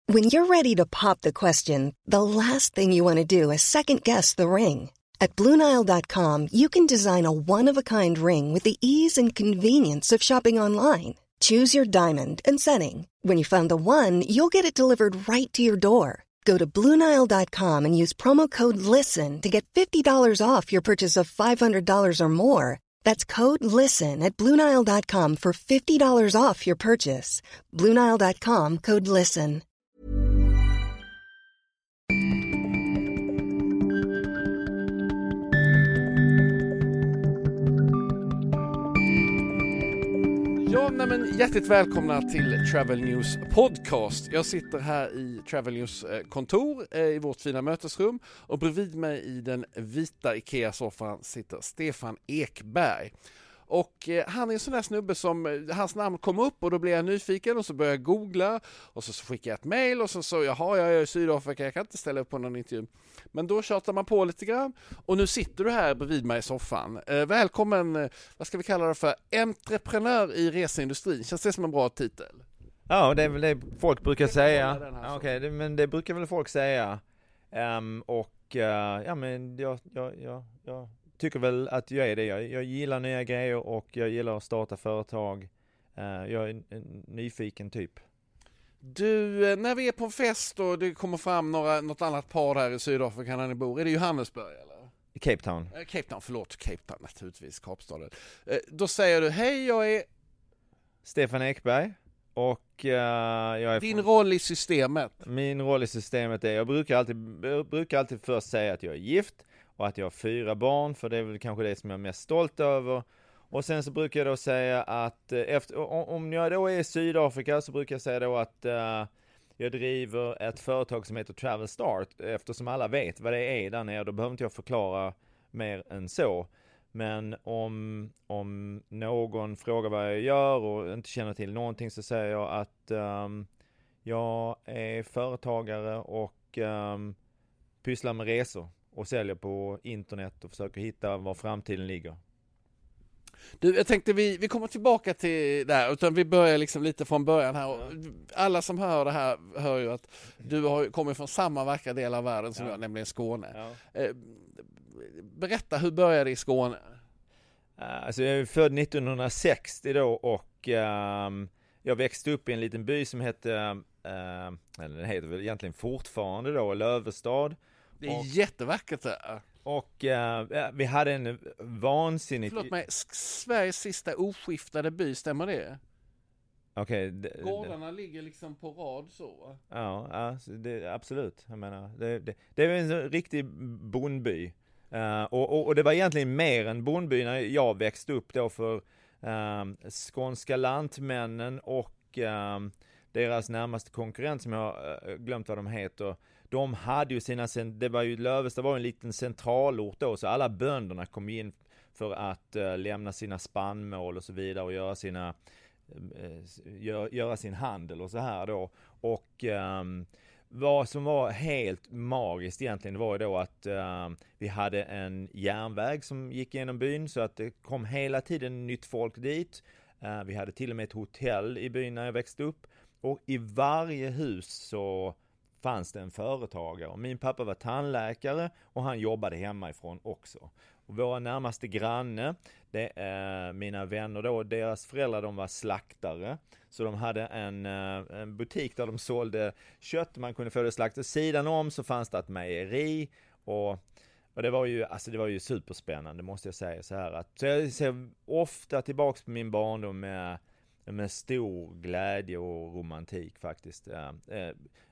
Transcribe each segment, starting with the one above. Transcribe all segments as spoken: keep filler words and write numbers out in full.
When you're ready to pop the question, the last thing you want to do is second-guess the ring. At Blue Nile dot com, you can design a one-of-a-kind ring with the ease and convenience of shopping online. Choose your diamond and setting. When you find the one, you'll get it delivered right to your door. Go to Blue Nile dot com and use promo code LISTEN to get fifty dollars off your purchase of five hundred dollars or more. That's code LISTEN at Blue Nile dot com for fifty dollars off your purchase. Blue Nile dot com, code LISTEN. Ja, nej men hjärtligt välkomna till Travel News Podcast. Jag sitter här i Travel News kontor eh, i vårt fina mötesrum och bredvid mig i den vita Ikea-soffan sitter Stefan Ekberg. Och eh, han är en sån där snubbe som, eh, hans namn kom upp och då blev jag nyfiken och så började jag googla och så, så skickade jag ett mejl och så så jaha, jag är i Sydafrika, jag kan inte ställa upp på någon intervju. Men då tjatar man på lite grann och nu sitter du här bredvid mig i soffan. Eh, välkommen, eh, vad ska vi kalla det för, entreprenör i reseindustrin. Känns det som en bra titel? Ja, det är väl det folk brukar det säga. Ja, Okej, okay, men det brukar väl folk säga. Um, och uh, ja, men jag, jag, jag, jag tycker väl att jag är det. Jag, jag gillar nya grejer och jag gillar att starta företag. Uh, jag är en, en nyfiken typ. Du, när vi är på en fest och det kommer fram några, något annat par här i Sydafrika när ni bor, är det Johannesburg eller? Cape Town. Eh, Cape Town, förlåt, Cape Town naturligtvis, Kapstaden. Eh, då säger du, hej jag är... Stefan Ekberg och uh, jag är... Din roll i systemet? Min roll i systemet är, jag brukar alltid, jag brukar alltid först säga att jag är gift och att jag har fyra barn, för det är väl kanske det som jag är mest stolt över. Och sen så brukar jag då säga att efter, om jag då är i Sydafrika så brukar jag säga då att uh, jag driver ett företag som heter Travel Start, eftersom alla vet vad det är där nere. Då behöver inte jag förklara mer än så. Men om, om någon frågar vad jag gör och inte känner till någonting så säger jag att um, jag är företagare och um, pysslar med resor och säljer på internet och försöker hitta var framtiden ligger. Du, jag tänkte vi, vi kommer tillbaka till det här, utan vi börjar liksom lite från början här. Och alla som hör det här hör ju att du har kommit från samma vackra del av världen som ja. jag, nämligen Skåne. Ja. Eh, berätta, hur började det i Skåne? Alltså jag är född nittonhundrasextio då och um, jag växte upp i en liten by som hette, uh, eller den heter väl egentligen fortfarande då, Lövestad. Det är och, jättevackert där. Och uh, vi hade en vansinnigt... Förlåt mig, Sveriges sista oskiftade by, stämmer det? Okej. Okay, gårdarna det, ligger liksom på rad så. Ja, alltså det, absolut. Jag menar, det, det, det är en riktig bondby. Uh, och, och, och det var egentligen mer än bondby när jag växte upp då, för um, skånska lantmännen och um, deras närmaste konkurrent som jag uh, glömt vad de heter, de hade ju sina, det var ju Lövestad var en liten centralort då, så alla bönderna kom in för att uh, lämna sina spannmål och så vidare och göra sina uh, gör, göra sin handel och så här då. Och um, vad som var helt magiskt egentligen var ju då att uh, vi hade en järnväg som gick genom byn, så att det kom hela tiden nytt folk dit. Uh, vi hade till och med ett hotell i byn när jag växte upp. Och i varje hus så fanns det en företagare. Och min pappa var tandläkare och han jobbade hemifrån också. Och våra närmaste granne, det är mina vänner då, deras föräldrar de var slaktare. Så de hade en, en butik där de sålde kött, man kunde få det slaktat. Sidan om så fanns det ett mejeri och, och det var ju alltså det var ju superspännande, måste jag säga så här att så jag ser ofta tillbaks på min barndom med med stor glädje och romantik faktiskt. Ja, eh,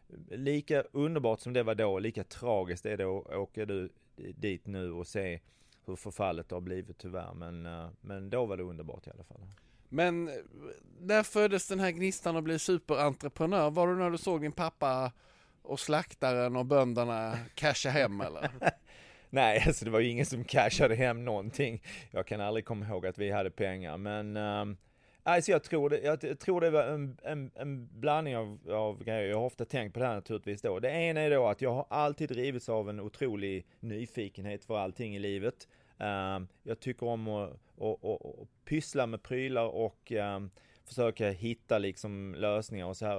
lika underbart som det var då, lika tragiskt är det att åka du dit nu och se hur förfallet har blivit tyvärr, men uh, men då var det underbart i alla fall. Men när föddes den här gnistan och blev superentreprenör? Var det när du såg din pappa och slaktaren och bönderna casha hem eller? Nej, alltså det var ju ingen som cashade hem någonting. Jag kan aldrig komma ihåg att vi hade pengar, men um, alltså jag tror det, jag tror det var en, en, en blandning av, av grejer. Jag har ofta tänkt på det här naturligtvis då. Det ena är då att jag har alltid drivits av en otrolig nyfikenhet för allting i livet. Um, jag tycker om att och, och, och pyssla med prylar och um, försöka hitta liksom lösningar och så här.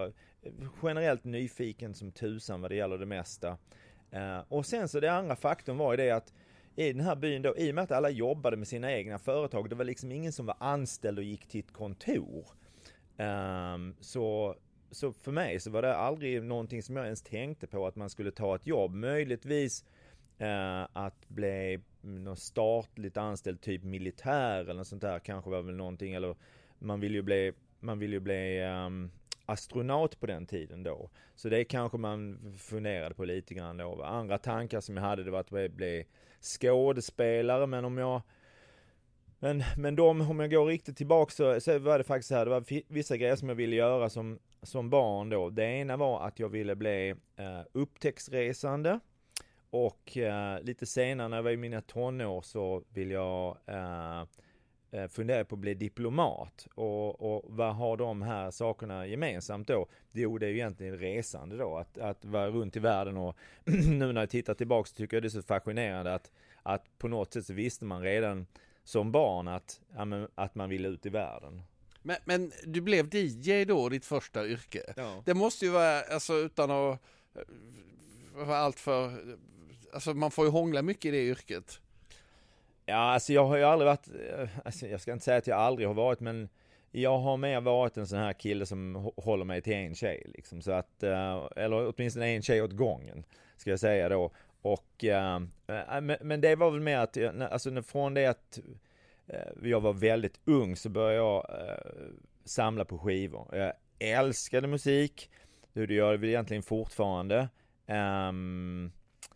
generellt nyfiken som tusan vad det gäller det mesta. Uh, och sen så det andra faktorn var ju det att i den här byn då, i och med att alla jobbade med sina egna företag, det var liksom ingen som var anställd och gick till ett kontor. Um, så, så för mig så var det aldrig någonting som jag ens tänkte på att man skulle ta ett jobb. Möjligtvis uh, att bli någon statligt anställd, typ militär eller något sånt där, kanske var väl någonting, eller man vill ju bli, man vill ju bli um, astronaut på den tiden då. Så det kanske man funderade på lite grann då. Andra tankar som jag hade, det var att bli skådespelare, men om jag men, men de, om jag går riktigt tillbaka så, så var det faktiskt så här, det var f- vissa grejer som jag ville göra som, som barn då. Det ena var att jag ville bli uh, upptäcktsresande, och uh, lite senare när jag var i mina tonår så ville jag uh, funderar på att bli diplomat, och, och vad har de här sakerna gemensamt då? Jo, det är ju egentligen resande då, att, att vara runt i världen, och nu när jag tittar tillbaka så tycker jag det är så fascinerande att, att på något sätt så visste man redan som barn att, ja, att man ville ut i världen. Men, men du blev D J då, ditt första yrke. Ja. Det måste ju vara, alltså utan att vara allt för, alltså man får ju hångla mycket i det yrket. Ja, alltså jag har ju aldrig varit, alltså jag ska inte säga att jag aldrig har varit, men jag har mer varit en sån här kille som håller mig till en tjej liksom, så att, eller åtminstone en tjej åt gången, ska jag säga då. Och, men, men det var väl mer att, alltså från det att jag var väldigt ung så började jag samla på skivor. Jag älskade musik, det gör jag väl egentligen fortfarande. Um,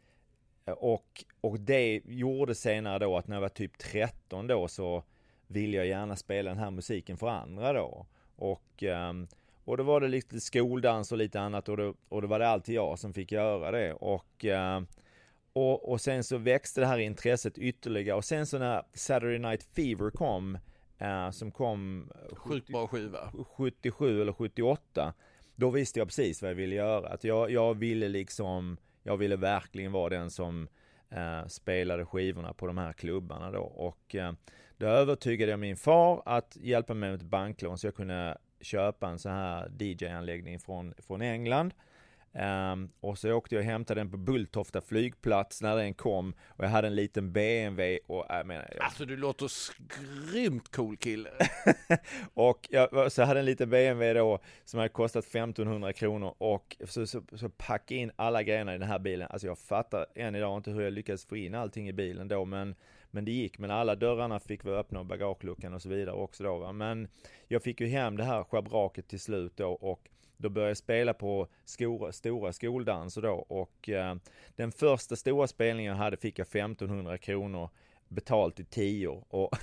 Och, och det gjorde senare då att när jag var typ tretton då så ville jag gärna spela den här musiken för andra då. Och, um, och då var det lite skoldans och lite annat, och då, och då var det alltid jag som fick göra det. Och, uh, och, och sen så växte det här intresset ytterligare. Och sen så när Saturday Night Fever kom, uh, som kom Sjukt bra skiva. sjuttiosju eller sjuttioåtta, då visste jag precis vad jag ville göra. Att jag, jag ville liksom... Jag ville verkligen vara den som eh, spelade skivorna på de här klubbarna då. Och eh, då övertygade jag min far att hjälpa mig med ett banklån så jag kunde köpa en sån här D J-anläggning från, från England. Um, och så åkte jag och hämtade den på Bulltofta flygplats när den kom, och jag hade en liten B M W och jag menar, jag... Alltså du låter grymt cool kille. Och jag så hade en liten B M W då som hade kostat femtonhundra kronor, och så, så, så packade in alla grejerna i den här bilen. Alltså jag fattar än idag inte hur jag lyckades få in allting i bilen då, men, men det gick. Men alla dörrarna fick vi öppna och bagageluckan och så vidare också då, va? Men jag fick ju hem det här schabraket till slut då, och då började jag spela på skor, stora skoldanser då, och eh, den första stora spelningen jag hade fick jag femtonhundra kronor betalt i tio, och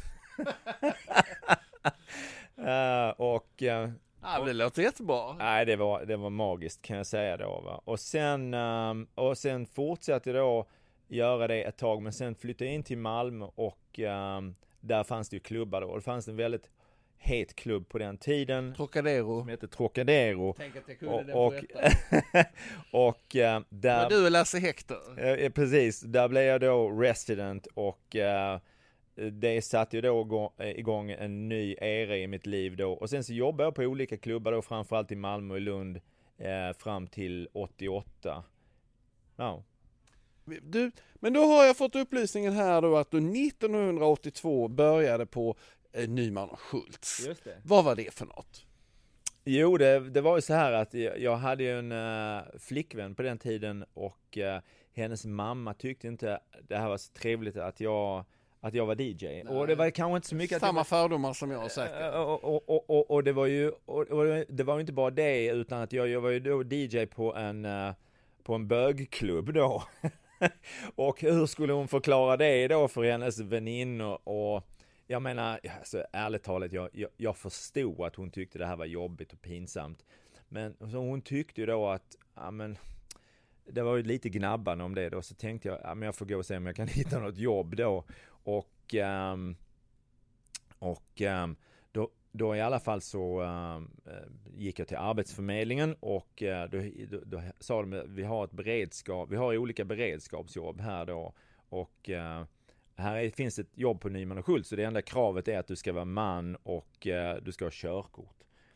uh, och uh, ja, det låter jättebra. Nej, det var det var magiskt kan jag säga då, va. Och sen um, och sen fortsatte jag då göra det ett tag, men sen flyttade jag in till Malmö, och um, där fanns det ju klubbar då, och det fanns en väldigt het klubb på den tiden. Trocadero. Som heter Trocadero. Tänk att jag kunde och, den och, och uh, där... Men du är Lasse Hector. Uh, precis, där blev jag då resident, och uh, det satte ju då igång en ny era i mitt liv då. Och sen så jobbade jag på olika klubbar då, framförallt i Malmö och Lund, uh, fram till åttioåtta. Ja. Du, men då har jag fått upplysningen här då att du nittonhundraåttiotvå började på Nyman och Schultz. Just det. Vad var det för något? Jo, det, det var ju så här att jag, jag hade ju en uh, flickvän på den tiden, och uh, hennes mamma tyckte inte det här var så trevligt att jag, att jag var D J. Nej. Och det var kanske inte så mycket... Samma att jag, fördomar som jag säkert. Uh, och, och, och, och, och det var ju och, och det var ju inte bara det, utan att jag, jag var ju då D J på en, uh, på en bögklubb då. Och hur skulle hon förklara det då för hennes väninnor? Och jag menar, alltså, ärligt talat, jag, jag, jag förstod att hon tyckte det här var jobbigt och pinsamt. Men så hon tyckte ju då att, ja men, det var ju lite gnabbande om det då. Så tänkte jag, ja men jag får gå och se om jag kan hitta något jobb då. Och, um, och um, då, då i alla fall så um, gick jag till Arbetsförmedlingen, och uh, då, då, då sa de, vi har ett beredskap, vi har olika beredskapsjobb här då. Och uh, här finns ett jobb på Nyman och Schultz, så det enda kravet är att du ska vara man och uh, du ska ha körkort.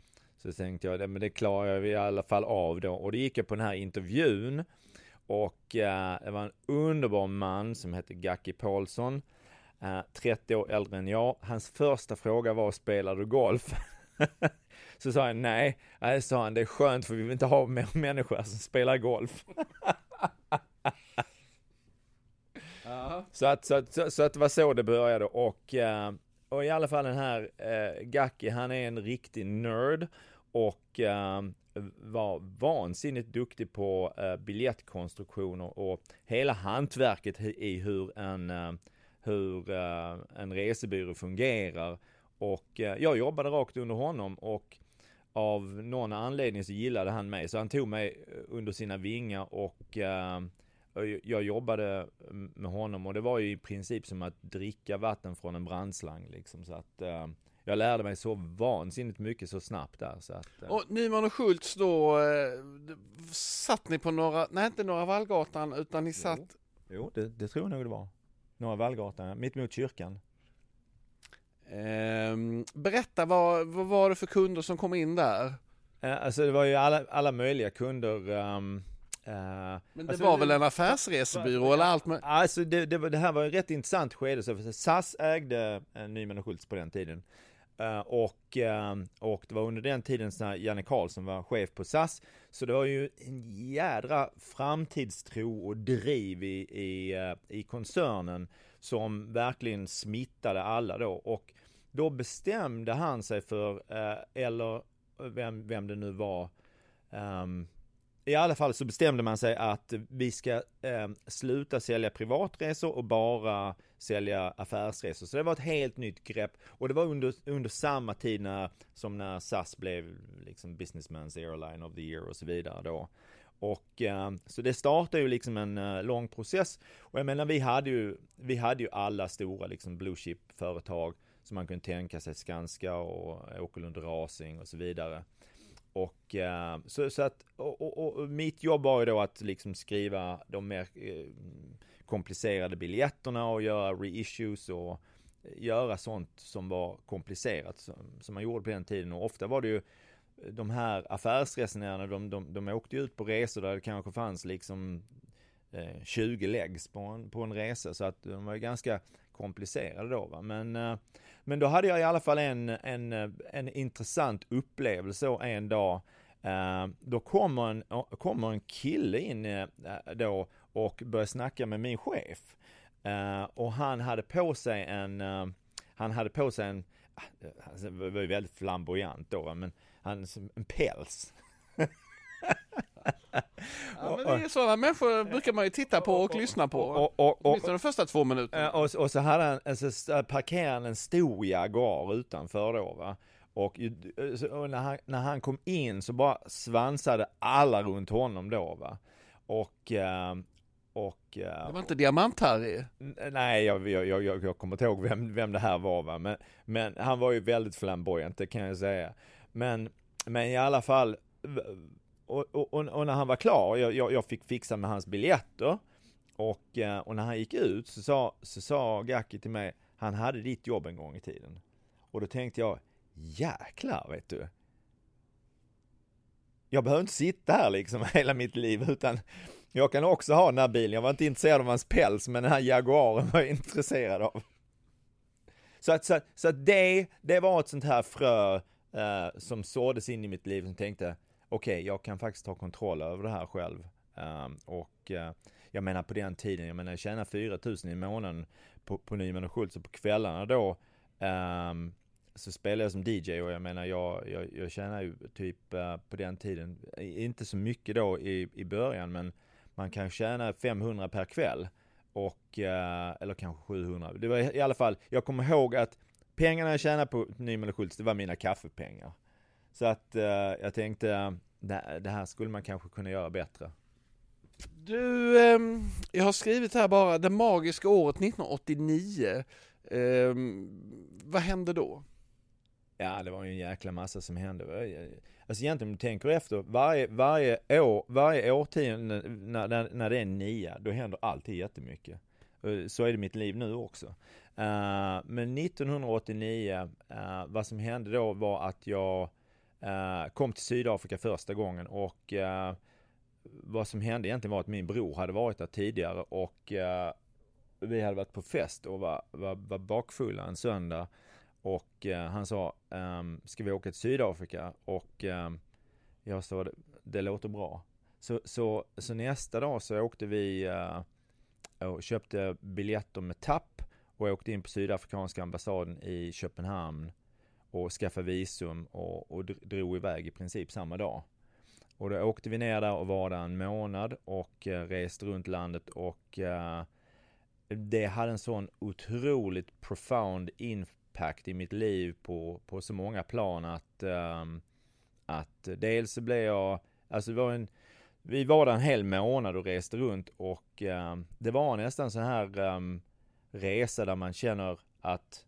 Så tänkte jag, men det klarar jag i alla fall av då. Och det gick jag på den här intervjun. Och eh, det var en underbar man som hette Gacki Paulsson. Eh, trettio år äldre än jag. Hans första fråga var, spelar du golf? Så sa jag nej. Nej, sa han, det är skönt för vi vill inte ha mer människor som spelar golf. Uh-huh. Så, att, så, att, så, så att det var så det började. Och, eh, och i alla fall den här eh, Gacki, han är en riktig nörd. Och eh, var vansinnigt duktig på eh, biljettkonstruktioner och hela hantverket i hur en, eh, hur, eh, en resebyrå fungerar. Och eh, jag jobbade rakt under honom och av någon anledning så gillade han mig. Så han tog mig under sina vingar och eh, jag jobbade med honom. Och det var ju i princip som att dricka vatten från en brandslang. Liksom, så att eh, jag lärde mig så vansinnigt mycket så snabbt där. Så att, eh. Och Nyman och Schultz då, eh, satt ni på några, nej inte Norra Vallgatan utan ni jo. satt... Jo, det, det tror jag nog det var. Norra Vallgatan, mitt mot kyrkan. Eh, berätta, vad, vad var det för kunder som kom in där? Eh, alltså det var ju alla, alla möjliga kunder. Um, uh, Men det alltså, var väl en affärsresebyrå ja, eller allt med... Alltså det, det, var, det här var ett rätt intressant skede. Så S A S ägde uh, Nyman och Schultz på den tiden. Uh, och, uh, och det var under den tiden när Janne Karlsson var chef på S A S. Så det var ju en jädra framtidstro och driv i, i, uh, i koncernen som verkligen smittade alla då. Och då bestämde han sig för, uh, eller vem, vem det nu var, um, i alla fall så bestämde man sig att vi ska eh, sluta sälja privatresor och bara sälja affärsresor. Så det var ett helt nytt grepp. Och det var under, under samma tid när, som när S A S blev liksom Businessman's Airline of the Year och så vidare då. Och eh, så det startade ju liksom en eh, lång process. Och jag menar, vi hade ju, vi hade ju alla stora liksom blue chip-företag som man kunde tänka sig, Skanska och Åkerlund Racing och så vidare. Och, uh, så, så att, och, och, och mitt jobb var ju då att liksom skriva de mer eh, komplicerade biljetterna och göra reissues och göra sånt som var komplicerat som, som man gjorde på den tiden. Och ofta var det ju de här affärsresenärerna, de, de, de åkte ut på resor där det kanske fanns liksom eh, tjugo legs på en, på en resa, så att de var ganska komplicerade då, va? Men, eh, men då hade jag i alla fall en, en, en intressant upplevelse en dag. Eh, då kommer en, kommer en kille in eh, då och börjar snacka med min chef. Eh, och han hade på sig en eh, han hade på sig en alltså, det var ju väldigt flamboyant då, va? Men han, en päls. Ja, men det är sådana människor brukar man ju titta på och, och lyssna på. Och, och, och, och, de första två minuterna. Och, och så hade han, alltså, parkerade en stor Jaguar utanför då, va. Och, och när, han, när han kom in så bara svansade alla runt honom då, va. Och... och det var inte Diamant-Harry? Nej, jag, jag, jag, jag kommer inte ihåg vem, vem det här var, va. Men, men han var ju väldigt flamboyant, det kan jag säga. Men, men i alla fall... Och, och, och när han var klar, jag, jag, jag fick fixa med hans biljetter. Och, och när han gick ut så sa, så sa Gacki till mig, han hade ditt jobb en gång i tiden. Och då tänkte jag, jäklar vet du. Jag behöver inte sitta här liksom hela mitt liv, utan jag kan också ha den här bilen. Jag var inte intresserad av hans päls, men den här Jaguaren var jag intresserad av. Så att, så, så att det, det var ett sånt här frö eh, som såddes in i mitt liv som tänkte, okej, okay, jag kan faktiskt ta kontroll över det här själv. Um, och uh, jag menar på den tiden, jag menar jag tjänar fyra tusen i månaden på, på Nyman och Schultz, och på kvällarna då um, så spelar jag som D J, och jag menar jag, jag, jag tjänar ju typ uh, på den tiden, inte så mycket då i, i början, men man kan tjäna femhundra per kväll och, uh, eller kanske sjuhundra. Det var i alla fall, jag kommer ihåg att pengarna jag tjänade på Nyman och Schultz, det var mina kaffepengar. Så att uh, jag tänkte uh, det, det här skulle man kanske kunna göra bättre. Du, eh, jag har skrivit här bara det magiska året nittonhundraåttionio. Eh, vad hände då? Ja, det var ju en jäkla massa som hände. Alltså egentligen om du tänker efter, varje, varje år, varje årtionde när, när, när det är nia, då händer alltid jättemycket. Så är det mitt liv nu också. Uh, men nittonhundraåttionio, uh, vad som hände då var att jag uh, kom till Sydafrika första gången och uh, vad som hände egentligen var att min bror hade varit där tidigare och uh, vi hade varit på fest och var, var, var bakfulla en söndag och uh, han sa um, ska vi åka till Sydafrika och um, jag sa det, det låter bra. Så, så, så nästa dag så åkte vi uh, och köpte biljetter med T A P och åkte in på Sydafrikanska ambassaden i Köpenhamn och skaffade visum och, och drog iväg i princip samma dag. Och då åkte vi ner där och var där en månad och uh, reste runt landet och uh, det hade en sån otroligt profound impact i mitt liv på, på så många plan att, um, att dels så blev jag, alltså det var en, vi var där en hel månad och reste runt och um, det var nästan så här um, resa där man känner att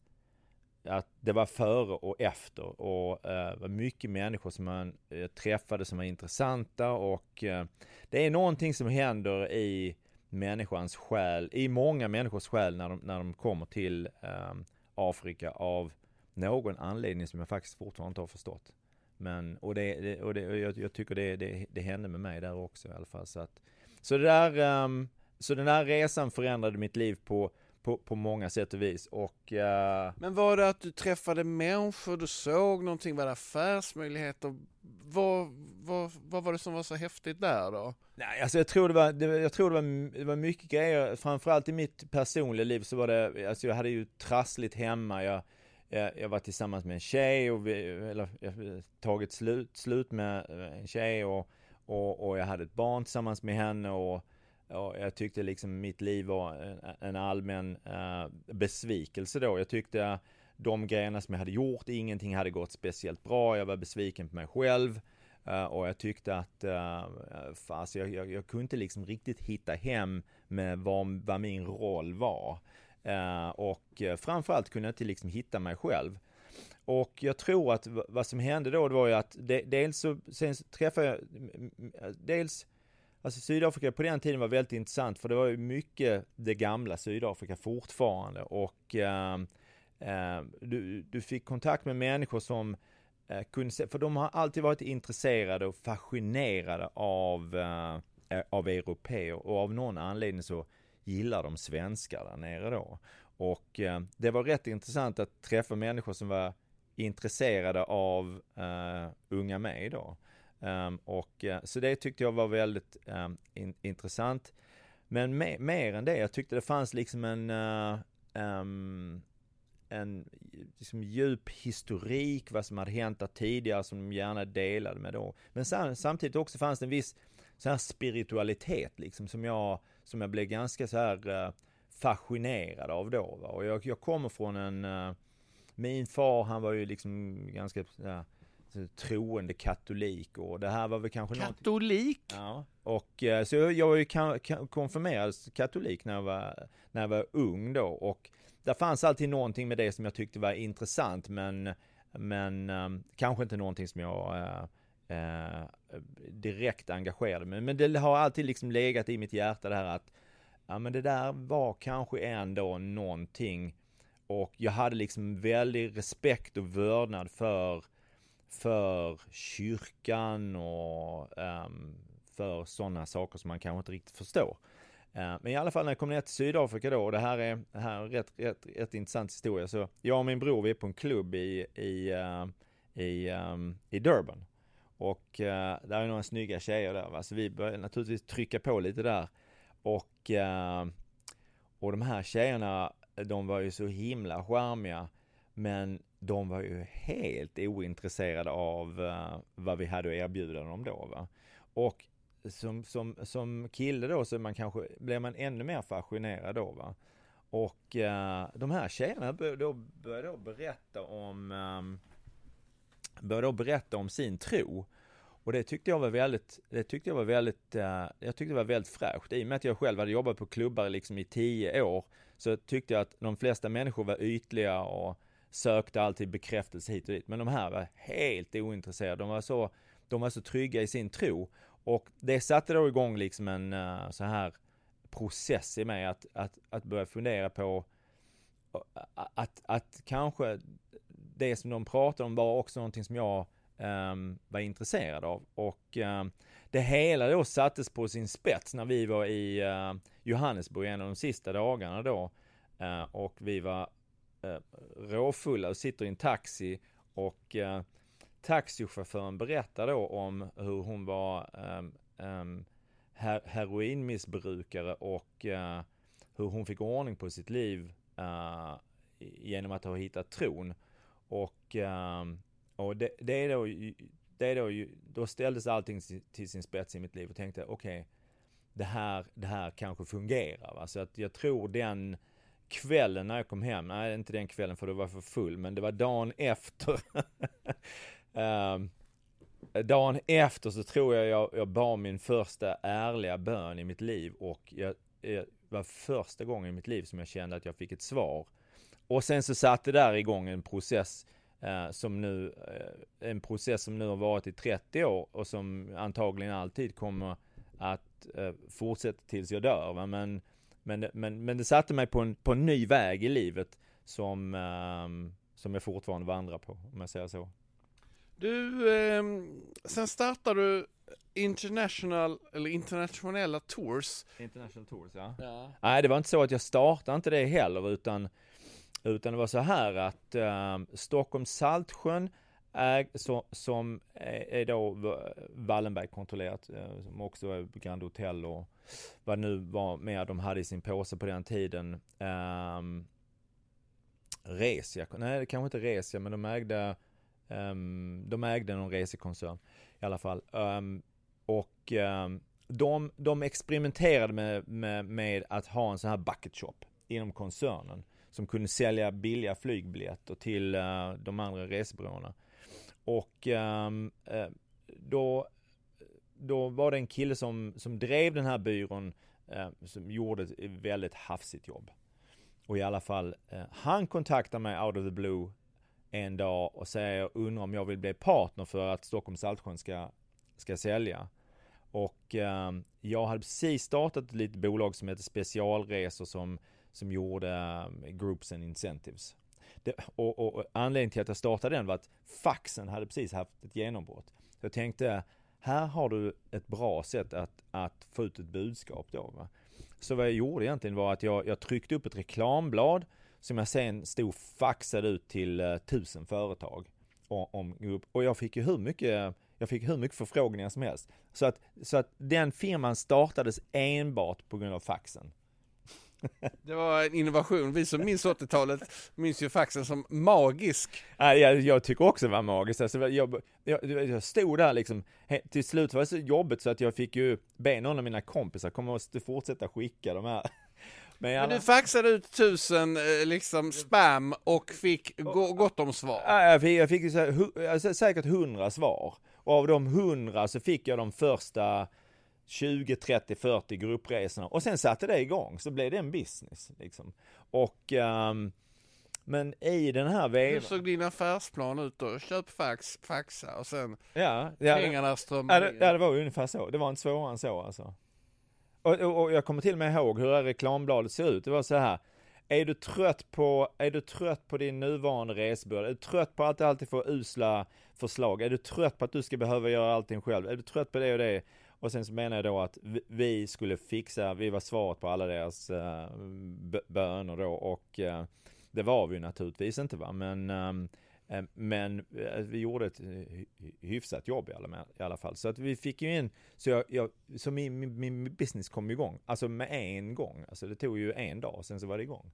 att det var före och efter och uh, var mycket människor som man uh, träffade som var intressanta och uh, det är någonting som händer i människans själ, i många människors själ när de, när de kommer till um, Afrika av någon anledning som jag faktiskt fortfarande inte har förstått. Men, och det, det, och det, och jag, jag tycker det, det, det hände med mig där också i alla fall. Så, att, så, det där, um, så den där resan förändrade mitt liv på, på, på många sätt och vis. Och, uh, Men var det att du träffade människor, du såg någonting, var det affärsmöjligheter? Vad, vad, vad var det som var så häftigt där då? Nej, alltså jag tror det var, det, jag tror det var, det var mycket grejer. Framförallt i mitt personliga liv så var det, alltså jag hade ju trassligt hemma. Jag, jag, jag var tillsammans med en tjej och vi, eller jag tagit slut, slut med en tjej och, och, och jag hade ett barn tillsammans med henne och, och jag tyckte liksom mitt liv var en, en allmän uh, besvikelse då. Jag tyckte de grejerna som jag hade gjort, ingenting hade gått speciellt bra. Jag var besviken på mig själv. Uh, och jag tyckte att uh, fast jag, jag, jag kunde inte liksom riktigt hitta hem med vad, vad min roll var. Uh, och uh, framförallt kunde jag inte liksom hitta mig själv. Och jag tror att v- vad som hände då det var ju att de, dels så sen så träffade jag dels alltså Sydafrika på den tiden var väldigt intressant för det var ju mycket det gamla Sydafrika fortfarande och uh, uh, du, du fick kontakt med människor som kunde se, för de har alltid varit intresserade och fascinerade av, uh, av europeer och av någon anledning så gillar de svenskar där nere då. Och uh, det var rätt intressant att träffa människor som var intresserade av uh, unga mig då. Um, och, uh, så det tyckte jag var väldigt um, in, intressant. Men me- mer än det, jag tyckte det fanns liksom en... Uh, um, en liksom djup historik, vad som hade hänt där tidigare som de gärna delade med då. Men sam- samtidigt också fanns det en viss så här spiritualitet liksom som jag, som jag blev ganska så här uh, fascinerad av då. Va? Och jag, jag kommer från en, uh, min far han var ju liksom ganska uh, troende katolik och det här var väl kanske Katolik? Något... Ja, och uh, så jag, jag var ju ka- ka- konfirmerad katolik när jag var, när jag var ung då och där fanns alltid någonting med det som jag tyckte var intressant men, men um, kanske inte någonting som jag uh, uh, direkt engagerade mig. Men det har alltid liksom legat i mitt hjärta det här att ja, men det där var kanske ändå någonting och jag hade liksom väldigt respekt och vördnad för, för kyrkan och um, för sådana saker som man kanske inte riktigt förstår. Men i alla fall när jag kom ner till Sydafrika då, och det här är, det här är en rätt, rätt, rätt intressant historia. Så jag och min bror, vi är på en klubb i, i, uh, i, um, i Durban. Och uh, där är några snygga tjejer där. Va? Så vi började naturligtvis trycka på lite där. Och, uh, och de här tjejerna, de var ju så himla charmiga. Men de var ju helt ointresserade av uh, vad vi hade att erbjuda dem då. Va? Och Som, som, som kille då så man kanske, blir man ännu mer fascinerad då va. Och uh, de här tjejerna började då, började då berätta om um, började då berätta om sin tro. Och det tyckte jag var väldigt det tyckte jag var väldigt uh, jag tyckte det var väldigt fräscht. I och med att jag själv hade jobbat på klubbar liksom i tio år så tyckte jag att de flesta människor var ytliga och sökte alltid bekräftelse hit och dit. Men de här var helt ointresserade. De var så de var så trygga i sin tro. Och det satte då igång liksom en uh, så här process i mig att, att, att börja fundera på att, att, att kanske det som de pratade om var också någonting som jag um, var intresserad av. Och um, det hela då sattes på sin spets när vi var i uh, Johannesburg en av de sista dagarna då. Uh, och vi var uh, råfulla och sitter i en taxi och uh, taxichauffören berättade då om hur hon var um, um, her- heroinmissbrukare och uh, hur hon fick ordning på sitt liv uh, genom att ha hittat tron. Och, um, och det, det är då, det är då, då ställdes allting till sin spets i mitt liv och tänkte okej, okay, det, här, det här kanske fungerar. Va? Så att jag tror den kvällen när jag kom hem, nej inte den kvällen för det var för full, men det var dagen efter. um, dagen efter så tror jag, jag jag bad min första ärliga bön i mitt liv och jag, jag var första gången i mitt liv som jag kände att jag fick ett svar. Och sen så satte där igång en process eh, som nu eh, en process som nu har varit i trettio år och som antagligen alltid kommer att eh, fortsätta tills jag dör. Va? Men, men, men, men det satte mig på en, på en ny väg i livet som, eh, som jag fortfarande vandrar på, om jag säger så. Du, eh, sen startade du international eller internationella tours. International tours, ja. ja. Nej, det var inte så att jag startade inte det heller, utan utan det var så här att eh, Stockholm Saltsjön äg, så, som är, är då Wallenberg kontrollerat, eh, som också är Grand Hotel och vad nu var mer de hade i sin påse på den tiden. Eh, Resia, nej det kanske inte Resia, men de ägde um, de ägde någon resekoncern i alla fall. Um, och um, de, de experimenterade med, med, med att ha en sån här bucket shop inom koncernen som kunde sälja billiga flygbiljetter till uh, de andra resebyråerna. Och um, uh, då, då var det en kille som, som drev den här byrån uh, som gjorde ett väldigt hafsigt jobb. Och i alla fall, uh, han kontaktade mig out of the blue en dag och säger, undrar om jag vill bli partner för att Stockholm Saltsjön ska, ska sälja. Och um, jag hade precis startat ett litet bolag som heter Specialresor som som gjorde um, Groups and Incentives. Det, och, och, och anledningen till att jag startade den var att faxen hade precis haft ett genombrott. Så jag tänkte, här har du ett bra sätt att, att få ut ett budskap då. Va? Så vad jag gjorde egentligen var att jag, jag tryckte upp ett reklamblad som jag sen stod faxade ut till uh, tusen företag. Och, om, och jag fick ju hur mycket, jag fick hur mycket förfrågningar som helst. Så att, så att den firman startades enbart på grund av faxen. Det var en innovation. Vi som minns åttiotalet minns ju faxen som magisk. Ja, jag, jag tycker också det var magiskt. Alltså, jag, jag, jag stod där liksom. Till slut var det så jobbigt så att jag fick ju be någon av mina kompisar komma och fortsätta skicka de här. Men, Men du faxade ut tusen liksom spam och fick gå, gott om svar. Ja, jag fick, jag fick så här, alltså, säkert hundra svar. Och av de hundra så fick jag de första tjugo, trettio, fyrtio gruppresorna. Och sen satte det igång. Så blev det en business. Liksom. Och, um, men i den här vevan... Hur såg din affärsplan ut då? Köp fax, faxa och sen ja, ja, pengarna strömmar ja, det, ja, det var ungefär så. Det var inte svårare än så alltså. Och, och, och jag kommer till och med ihåg hur reklambladet ser ut. Det var så här. Är du trött på, är du trött på din nuvarande resbyrå? Är du trött på att du alltid får usla förslag? Är du trött på att du ska behöva göra allting själv? Är du trött på det och det? Och sen så menar jag då att vi skulle fixa, vi var svaret på alla deras uh, böner då. Och uh, det var vi naturligtvis inte, va? Men, um, uh, men uh, vi gjorde ett hyfsat jobb i alla, i alla fall. Så att vi fick ju in, så, jag, jag, så min, min, min business kom igång. Alltså med en gång. Alltså det tog ju en dag, sen så var det igång.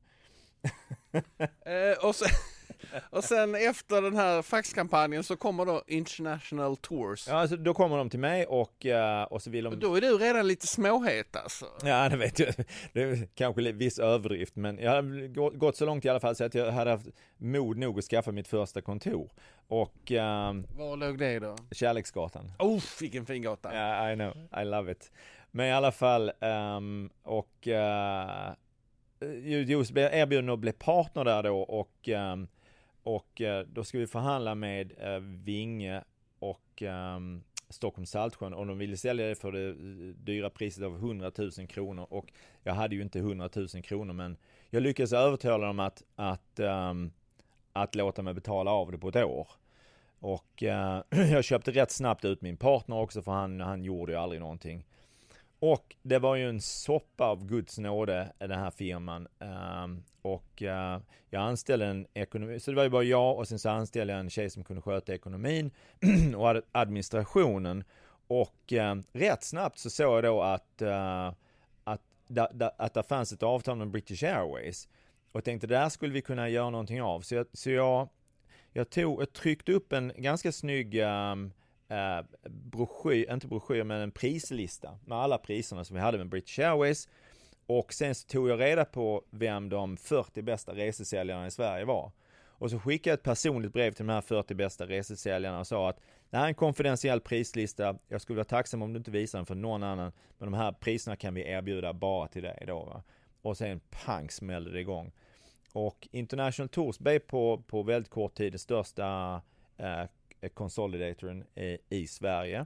eh, och, sen, och sen efter den här faxkampanjen så kommer då International Tours. Ja, alltså då kommer de till mig och, uh, och så vill de... Och då är du redan lite småhet alltså. Ja, det vet jag. Det är kanske viss överdrift, men jag hade gått så långt i alla fall så att jag hade haft mod nog att skaffa mitt första kontor. Och... Um, var låg det då? Kärleksgatan. Oh, vilken fin gata. Ja, yeah, I know. I love it. Men i alla fall, um, och... Uh, just blev erbjuden att bli partner där då och, um, och uh, då ska vi förhandla med uh, Vinge och um, Stockholm Saltsjön och de ville sälja det för det dyra priset av hundratusen kronor och jag hade ju inte hundratusen kronor men jag lyckades övertala dem att, att, um, att låta mig betala av det på ett år. Och uh, jag köpte rätt snabbt ut min partner också, för han, han gjorde ju aldrig någonting. Och det var ju en soppa av Guds nåde, den här firman. Um, och uh, jag anställde en ekonomi, så det var ju bara jag, och sen så anställde jag en tjej som kunde sköta ekonomin och administrationen. Och uh, rätt snabbt så såg jag då att, uh, att, da, da, att det fanns ett avtal med British Airways. Och jag tänkte, där skulle vi kunna göra någonting av. Så jag, så jag, jag, tog, jag tryckte upp en ganska snygg um, uh, broschyr, inte broschyr men en prislista med alla priserna som vi hade med British Airways. Och sen så tog jag reda på vem de fyrtio bästa resesäljarna i Sverige var. Och så skickade jag ett personligt brev till de här fyrtio bästa resesäljarna och sa att det här är en konfidentiell prislista. Jag skulle vara tacksam om du inte visar den för någon annan. Men de här priserna kan vi erbjuda bara till dig då, va? Och sen pang smällde det igång. Och International Tours blev på, på väldigt kort tid det största eh, consolidatorn i, i Sverige.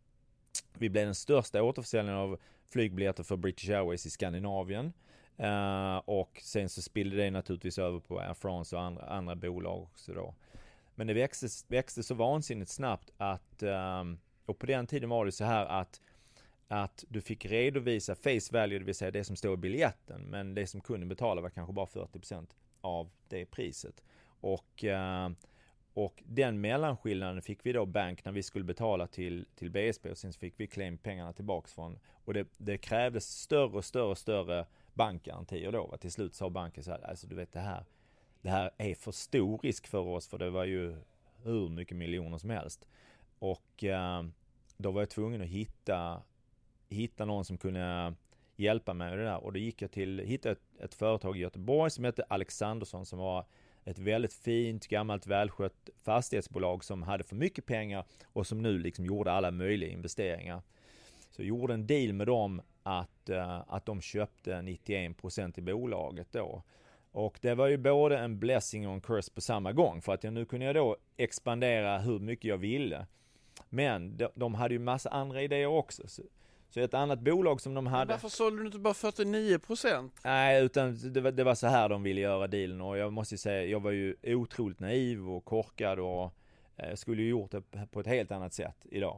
Vi blev den största återförsäljningen av flygbiljetter för British Airways i Skandinavien. Uh, och sen så spillde det naturligtvis över på Air France och andra, andra bolag också då. Men det växte, växte så vansinnigt snabbt att, um, och på den tiden var det så här att, att du fick redovisa face value, det vill säga det som står i biljetten, men det som kunden betalade var kanske bara fyrtio procent av det priset. Och, uh, och den mellanskillnaden fick vi då bank när vi skulle betala till, till B S B, och sen så fick vi claim pengarna tillbaks från, och det, det krävdes större och större och större bankgarantier då. Va? Till slut sa banken så här, alltså du vet det här, det här är för stor risk för oss, för det var ju hur mycket miljoner som helst. Och eh, då var jag tvungen att hitta, hitta någon som kunde hjälpa mig med det där. Och då gick jag till, hittade ett, ett företag i Göteborg som hette Alexandersson, som var ett väldigt fint, gammalt, välskött fastighetsbolag som hade för mycket pengar och som nu liksom gjorde alla möjliga investeringar. Så jag gjorde en deal med dem att, uh, att de köpte nittioen procent i bolaget då. Och det var ju både en blessing och en curse på samma gång, för att jag nu kunde jag då expandera hur mycket jag ville. Men de, de hade ju massa andra idéer också. Så, så ett annat bolag som de hade... Men varför sålde du inte bara fyrtionio procent? Nej, utan det var, det var så här de ville göra dealen. Och jag måste säga, jag var ju otroligt naiv och korkad, och jag eh, skulle ju gjort det på ett helt annat sätt idag.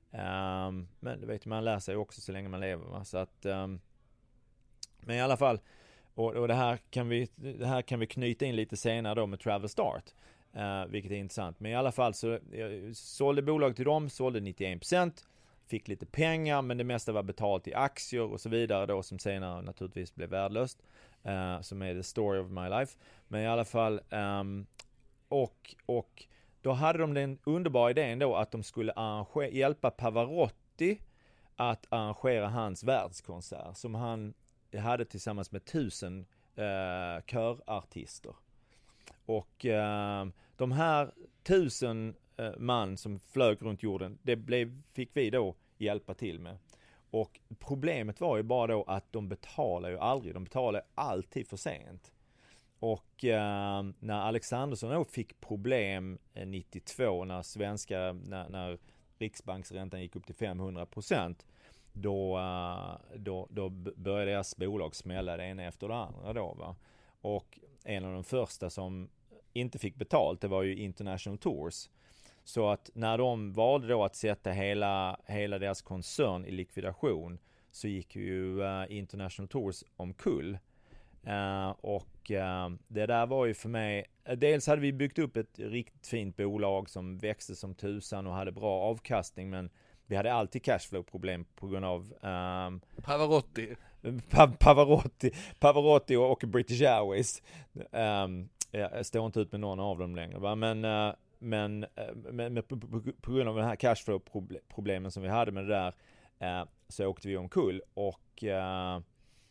Um, men det vet man lär sig också så länge man lever, va? Så att, um, men i alla fall, och, och det, här kan vi, det här kan vi knyta in lite senare då med Travel Start, uh, vilket är intressant. Men i alla fall så jag sålde bolag till dem, sålde nittioen procent, fick lite pengar, men det mesta var betalt i aktier och så vidare då, som senare naturligtvis blev värdelöst, uh, som är the story of my life. Men i alla fall, um, och och då hade de den underbara idén då att de skulle arrangera, hjälpa Pavarotti att arrangera hans världskonsert som han hade tillsammans med tusen eh, körartister. Och eh, de här tusen eh, man som flög runt jorden, det blev, fick vi då hjälpa till med. Och problemet var ju bara då att de betalar ju aldrig, de betalar alltid för sent. Och eh, när Alexandersson då fick problem eh, nittiotvå, när svenska, när, när Riksbanksräntan gick upp till femhundra procent, då, eh, då, då började deras bolag smälla det ena efter det andra då, va? Och en av de första som inte fick betalt, det var ju International Tours. Så att när de valde då att sätta hela, hela deras koncern i likvidation, så gick ju eh, International Tours omkull. Uh, och uh, det där var ju för mig, uh, dels hade vi byggt upp ett riktigt fint bolag som växte som tusan och hade bra avkastning, men vi hade alltid cashflow-problem på grund av um, Pavarotti. Pa- Pavarotti Pavarotti och, och British Airways. Um, jag står inte ut med någon av dem längre, va? Men, uh, men, uh, men, men på, på, på grund av den här cashflow-problemen som vi hade med det där, uh, så åkte vi omkull. Och uh,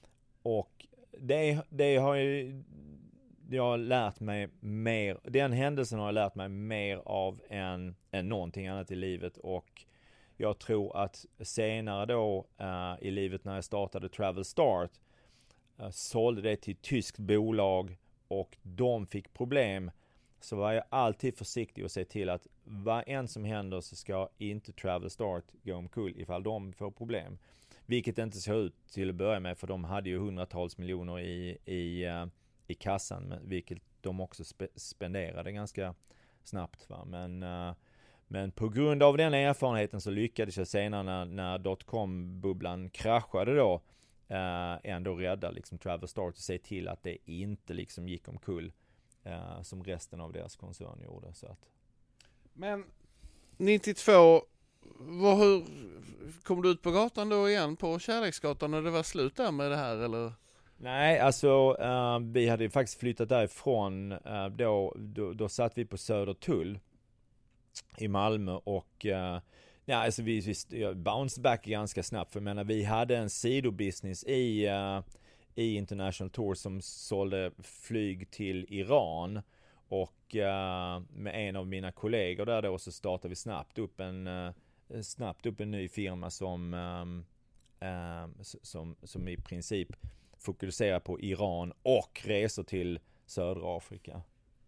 och Det, det har ju, jag har lärt mig mer, den händelsen har jag lärt mig mer av än, än någonting annat i livet. Och jag tror att senare då uh, i livet, när jag startade Travel Start, uh, sålde det till ett tyskt bolag och de fick problem, så var jag alltid försiktig och se till att vad än som händer så ska inte Travel Start gå omkull ifall de får problem. Vilket inte såg ut till att börja med, för de hade ju hundratals miljoner i, i, uh, i kassan, vilket de också spe- spenderade ganska snabbt. Va? Men, uh, Men på grund av den erfarenheten så lyckades jag senare när, när dotcom-bubblan kraschade då eh, ändå rädda liksom Travelstart och se till att det inte liksom gick omkull eh, som resten av deras koncern gjorde. Så att. Men nittiotvå, vad, hur kom du ut på gatan då igen på Kärleksgatan när det var slut där med det här eller? Nej, alltså uh, vi hade ju faktiskt flyttat därifrån. Uh, då, då, då satt vi på Södertull i Malmö och uh, ja, alltså vi, vi bounced back ganska snabbt. För jag menar, vi hade en sidobusiness i, uh, i International Tour som sålde flyg till Iran. Och uh, med en av mina kollegor där då så startade vi snabbt upp en, uh, snabbt upp en ny firma som, um, uh, som, som i princip fokuserar på Iran och resor till södra Afrika.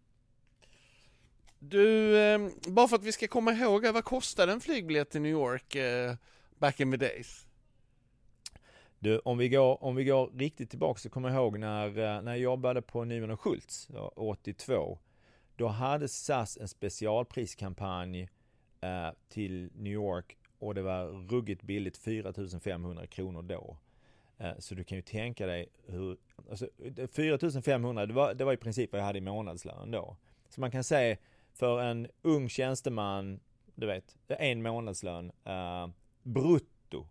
Du, eh, bara för att vi ska komma ihåg, vad kostade en flygbiljett till New York eh, back in the days? Du, om vi går, om vi går riktigt tillbaka så kommer jag ihåg när, när jag jobbade på Nyman och Schultz åttiotvå. Då hade S A S en specialpriskampanj eh, till New York och det var ruggigt billigt, fyra tusen femhundra kronor då. Så du kan ju tänka dig hur, alltså fyra tusen femhundra, det var, det var i princip vad jag hade i månadslön då. Så man kan säga för en ung tjänsteman, du vet, en månadslön uh, brutto.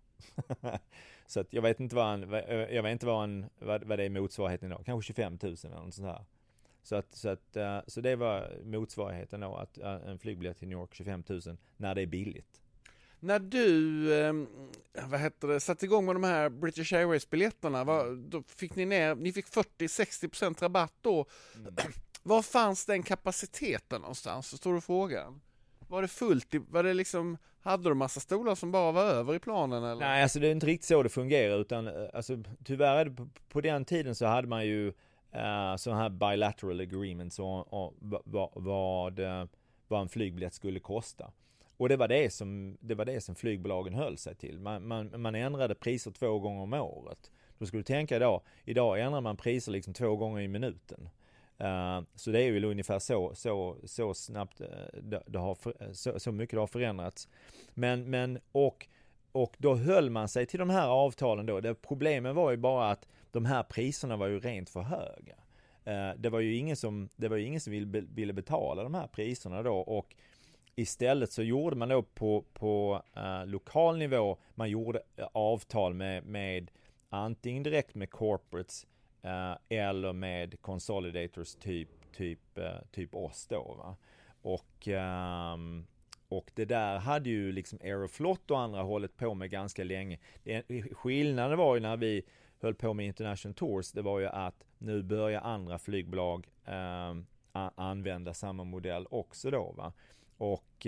Så att jag vet inte vad en, jag vet inte vad en, vad, vad det är motsvarigheten då, kanske tjugofem tusen eller något sånt här. Så att, så att uh, så det var motsvarigheten då, att uh, en flygbiljett till New York tjugofem tusen när det är billigt. När du eh, vad heter det, satte igång med de här British Airways-biljetterna, vad, då fick ni ner, ni fick fyrtio till sextio procent rabatt då. Mm. Var fanns den kapaciteten någonstans? Så står du frågan. Var det fullt? Var det liksom, hade du massa stolar som bara var över i planen? Eller? Nej, alltså det är inte riktigt så det fungerar, utan alltså, tyvärr är det på, på den tiden så hade man ju uh, sådana här bilateral agreements och, och vad, vad, vad en flygbiljett skulle kosta. Och det var det som, det var det som flygbolagen höll sig till. Man, man, man ändrade priser två gånger om året. Då skulle du tänka idag, idag ändrar man priser liksom två gånger i minuten. Uh, så det är ju ungefär så, så, så snabbt, uh, det, det har för, så, så mycket det har förändrats. Men, men och, och då höll man sig till de här avtalen då. Det, problemen var ju bara att de här priserna var ju rent för höga. Uh, det var ju ingen som, det var ju ingen som ville, ville betala de här priserna då, och istället så gjorde man då på, på uh, lokal nivå, man gjorde uh, avtal med, med antingen direkt med corporates uh, eller med consolidators typ, typ, uh, typ oss då. Va? Och, um, och det där hade ju liksom Aeroflot och andra hållit på med ganska länge. Det, skillnaden var ju när vi höll på med International Tours, det var ju att nu börjar andra flygbolag um, a- använda samma modell också då, va. Och,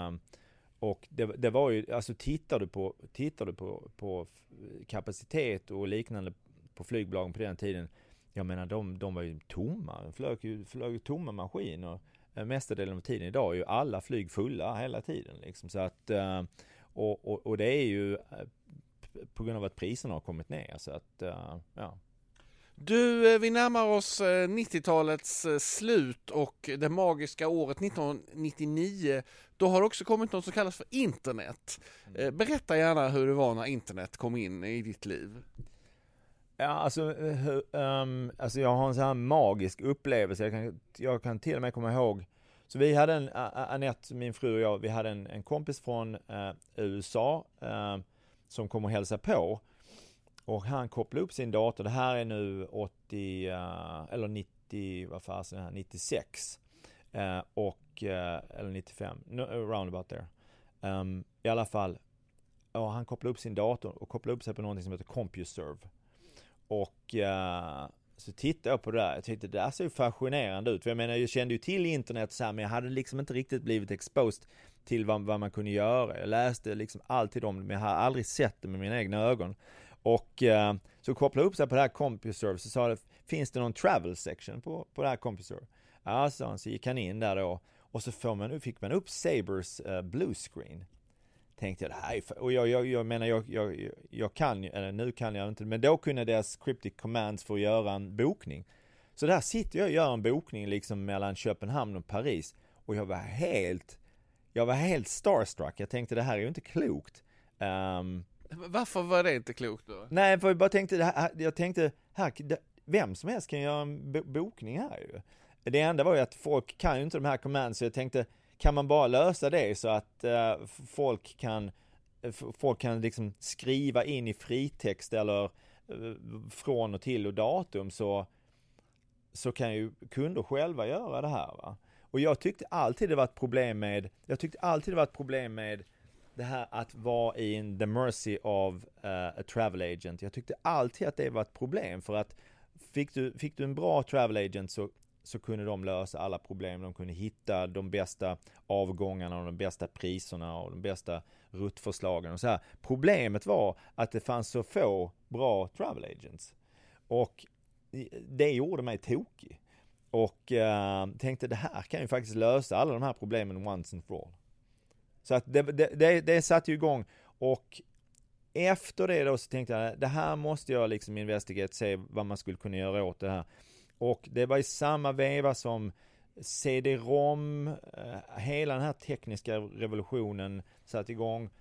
och det, det var ju, alltså tittar du på, tittar du på, på kapacitet och liknande på flygbolagen på den tiden, jag menar de, de var ju tomma, de flög ju, flög ju tomma maskiner mesta delen av tiden. Idag är ju alla flyg fulla hela tiden liksom, så att, och, och, och det är ju på grund av att priserna har kommit ner, så att, ja. Du, vi närmar oss nittiotalets slut och det magiska året nittonhundranittionio. Då har det också kommit något som kallas för internet. Berätta gärna hur det var när internet kom in i ditt liv. Ja, alltså, um, alltså jag har en sån här magisk upplevelse. Jag kan, jag kan till och med komma ihåg. Så vi hade en, Annette, min fru och jag, vi hade en, en kompis från uh, U S A uh, som kom och hälsade på. Och han kopplade upp sin dator. Det här är nu åttio uh, eller nittio, vad fan är det här, nittiosex uh, och uh, eller nittiofem, no, around about there. Um, I alla fall, ja, han kopplade upp sin dator och kopplade upp sig på någonting som heter CompuServe. Och uh, så tittade jag på det där. Jag tyckte det där ser ju fascinerande ut. För jag menar, jag kände ju till internet så här, men jag hade liksom inte riktigt blivit exposed till vad, vad man kunde göra. Jag läste liksom alltid om det, men jag har aldrig sett det med mina egna ögon. Och uh, så kopplade upp sig på det här CompuServe, så sa det, finns det någon travel section på, på det här CompuServe? Ja, så, så gick han in där då. Och så får man, fick man upp Sabres uh, blue screen. Tänkte jag, det här är, och jag, jag, jag menar, jag, jag, jag kan, eller nu kan jag inte, men då kunde deras cryptic commands för att göra en bokning. Så där sitter jag och gör en bokning liksom mellan Köpenhamn och Paris. Och jag var helt, jag var helt starstruck. Jag tänkte det här är ju inte klokt. Um, Varför var det inte klokt då? Nej, för jag bara tänkte, det här, jag tänkte här, det, vem som helst kan göra en bo- bokning här ju. Det enda var ju att folk kan ju inte de här commands, så jag tänkte, kan man bara lösa det så att uh, folk kan folk kan liksom skriva in i fritext eller uh, från och till och datum, så så kan ju kunder själva göra det här, va. Och jag tyckte alltid det var ett problem med jag tyckte alltid det var ett problem med det här att vara in the mercy of uh, a travel agent. Jag tyckte alltid att det var ett problem, för att fick du, fick du en bra travel agent så, så kunde de lösa alla problem. De kunde hitta de bästa avgångarna och de bästa priserna och de bästa ruttförslagen och så här. Problemet var att det fanns så få bra travel agents. Och det gjorde mig tokig. Och uh, tänkte, det här kan ju faktiskt lösa alla de här problemen once and for all. Så att det, det, det, det satte ju igång, och efter det då så tänkte jag, det här måste jag liksom investigate, se vad man skulle kunna göra åt det här. Och det var i samma veva som C D-ROM, hela den här tekniska revolutionen satt igång.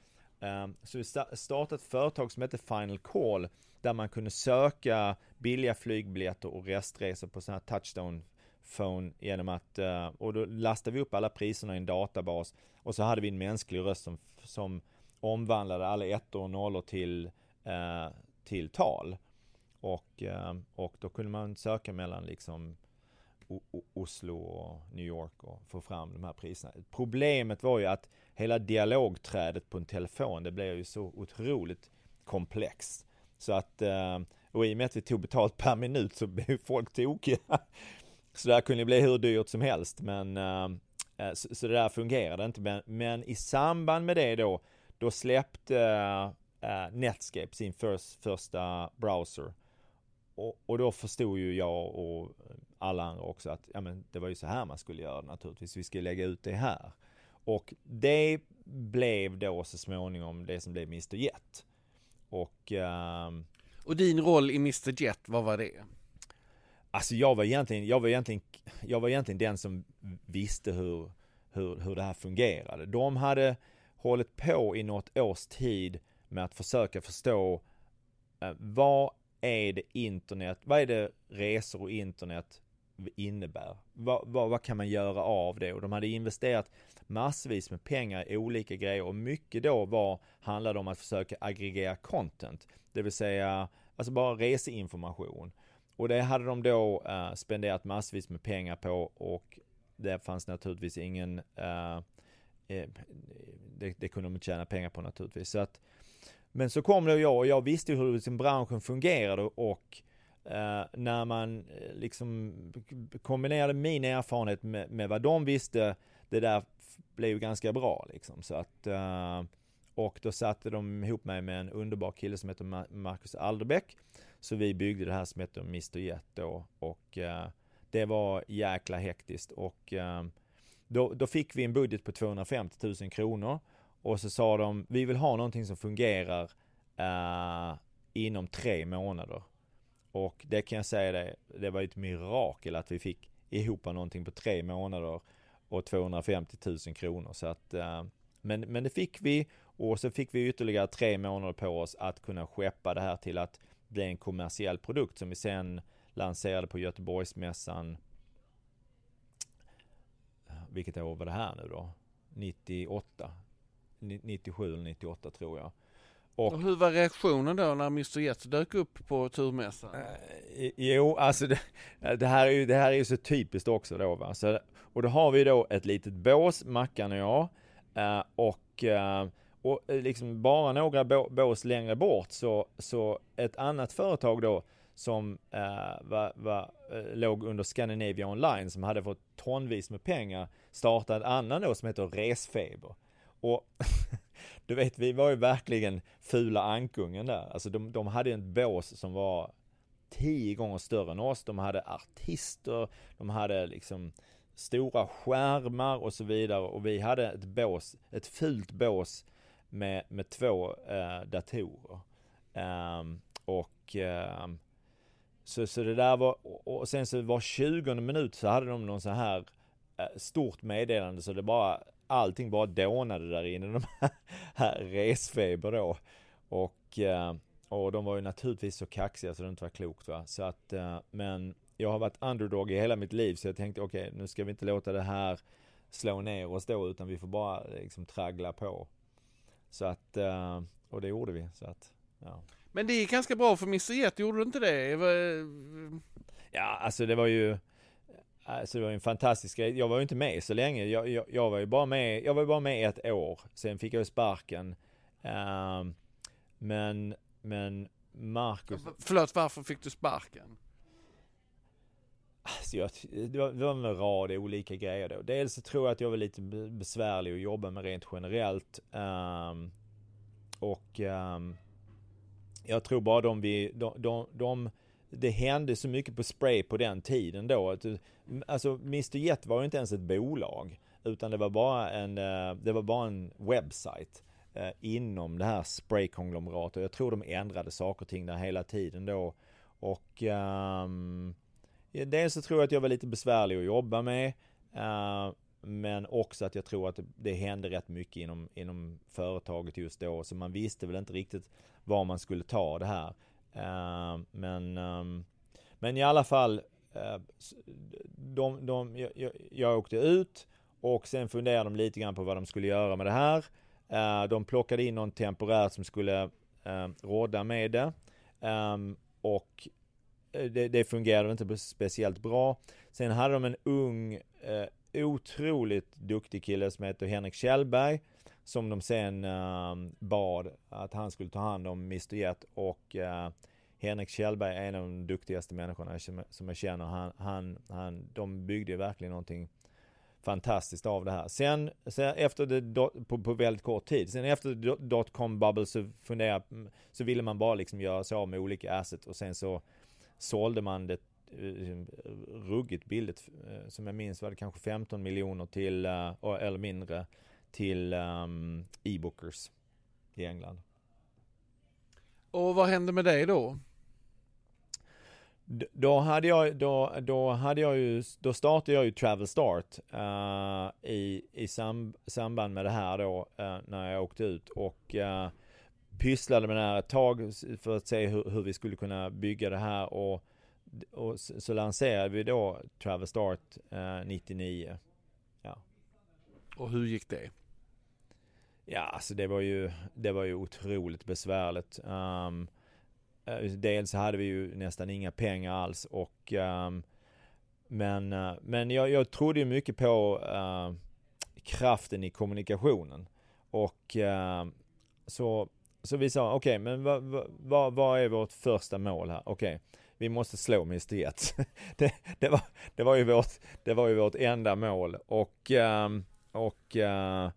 Så vi startade ett företag som heter Final Call, där man kunde söka billiga flygbiljetter och restresor på sådana här touchstone phone genom att, och då lastade vi upp alla priserna i en databas, och så hade vi en mänsklig röst som, som omvandlade alla ettor och nollor till, eh, till tal. Och, eh, och då kunde man söka mellan liksom o- o- Oslo och New York och få fram de här priserna. Problemet var ju att hela dialogträdet på en telefon, det blev ju så otroligt komplext. Så att, eh, och i och med att vi tog betalt per minut så blev folk tokiga. Så det här kunde bli hur dyrt som helst, men uh, så, så det där fungerade inte. Men, men i samband med det då, då släppte uh, uh, Netscape sin först, första browser. Och, och då förstod ju jag och alla andra också att ja, men det var ju så här man skulle göra naturligtvis. Vi skulle lägga ut det här. Och det blev då så småningom det som blev mister Jet. Och, uh, och din roll i mister Jet, vad var det? Alltså jag var egentligen jag var egentligen jag var egentligen den som visste hur hur hur det här fungerade. De hade hållit på i något års tid med att försöka förstå eh, vad är det internet, vad är det resor och internet innebär? Vad, vad vad kan man göra av det? Och de hade investerat massvis med pengar i olika grejer, och mycket då var handlade om att försöka aggregera content, det vill säga alltså bara reseinformation. Och det hade de då uh, spenderat massvis med pengar på, och det fanns naturligtvis ingen uh, eh, det, det kunde de inte tjäna pengar på naturligtvis. Så att, men så kom det jag, och jag visste hur liksom branschen fungerade, och uh, när man uh, liksom kombinerade min erfarenhet med, med vad de visste, det där blev ju ganska bra liksom. Så att, uh, och då satte de ihop mig med en underbar kille som heter Marcus Alderbeck. Så vi byggde det här som heter mister Jet då, och uh, det var jäkla hektiskt, och uh, då, då fick vi en budget på tvåhundrafemtio tusen kronor, och så sa de, vi vill ha någonting som fungerar uh, inom tre månader. Och det kan jag säga det, det var ett mirakel att vi fick ihop någonting på tre månader och tvåhundrafemtio tusen kronor. Så att, uh, men, men det fick vi, och så fick vi ytterligare tre månader på oss att kunna skeppa det här till att bli en kommersiell produkt som vi sen lanserade på Göteborgsmässan. Vilket år var det här nu då? nittioåtta. nittiosju eller nittioåtta tror jag. Och, och hur var reaktionen då när mister Jet dök upp på turmässan? Eh, jo, alltså det, det, här är ju, det här är ju så typiskt också då, va? Så, och då har vi då ett litet bås, Mackan och jag, eh, och eh, Och liksom bara några bås längre bort så, så ett annat företag då som eh, var, var, eh, låg under Scandinavia Online, som hade fått tonvis med pengar, startade en annan då som heter Resfeber. Och du vet, vi var ju verkligen fula ankungen där. Alltså de, de hade en bås som var tio gånger större än oss. De hade artister, de hade liksom stora skärmar och så vidare. Och vi hade ett bås, ett fult bås med, med två eh, datorer. Um, och um, så, så det där var, och, och sen så var tjugonde minut så hade de någon så här eh, stort meddelande, så det bara allting bara dånade där inne, de här, här resfeber då. Och, uh, och de var ju naturligtvis så kaxiga så det inte var klokt, va. Så att, uh, men jag har varit underdog i hela mitt liv, så jag tänkte okej, okay, nu ska vi inte låta det här slå ner oss då, utan vi får bara liksom traggla på. Så att, uh, och det gjorde vi. Så att, ja. Men det är ganska bra för mister Jet, gjorde du inte det? Var... Ja, alltså det var ju alltså det var en fantastisk grej. Jag var ju inte med så länge. Jag, jag, jag var ju bara med jag var ju bara med ett år. Sen fick jag ju sparken. Uh, men men Marcus... Förlåt, varför fick du sparken? Alltså jag, det, var, det var en rad olika grejer då. Dels så tror jag att jag var lite besvärlig att jobba med rent generellt. Um, och um, jag tror bara de vi de, de, de det hände så mycket på Spray på den tiden då. Att, alltså mister Jet var ju inte ens ett bolag, utan det var bara en det var bara en webbsite eh, inom det här Spray-konglomeratet. Jag tror de ändrade saker och ting där hela tiden då. Och um, dels så tror jag att jag var lite besvärlig att jobba med. Uh, men också att jag tror att det, det hände rätt mycket inom, inom företaget just då. Så man visste väl inte riktigt var man skulle ta det här. Uh, men, um, men i alla fall, uh, de, de, jag, jag, jag åkte ut och sen funderade de lite grann på vad de skulle göra med det här. Uh, de plockade in någon temporärt som skulle uh, råda med det. Um, och det, det fungerade inte speciellt bra. Sen hade de en ung, uh, otroligt duktig kille som heter Henrik Kjellberg, som de sen uh, bad att han skulle ta hand om mister Jet. Och uh, Henrik Kjellberg är en av de duktigaste människorna som, som jag känner. Han, han, han, de byggde verkligen någonting fantastiskt av det här. Sen, sen efter det, på, på väldigt kort tid, sen efter dot-com bubble så funderade, så ville man bara liksom göra sig av med olika assets, och sen så sålde man det ruggigt billigt, som jag minns var det kanske femton miljoner till, eller mindre, till um, e-bookers i England. Och vad hände med dig då? D- då hade jag då då hade jag ju då startade jag ju Travel Start uh, i i sam, samband med det här då, uh, när jag åkte ut, och uh, pysslade med det här ett tag för att se hur, hur vi skulle kunna bygga det här, och och så, så lanserade vi då Travel Start uh, nittionio. Ja. Och hur gick det? Ja, alltså det var ju det var ju otroligt besvärligt. Um, dels hade vi ju nästan inga pengar alls, och um, men uh, men jag, jag trodde ju mycket på uh, kraften i kommunikationen, och uh, så så vi sa okej, okay, men vad va, va, va är vårt första mål här? Okej, okay, vi måste slå mister Jet. det, det var det var ju vårt det var ju vårt enda mål, och um, och uh,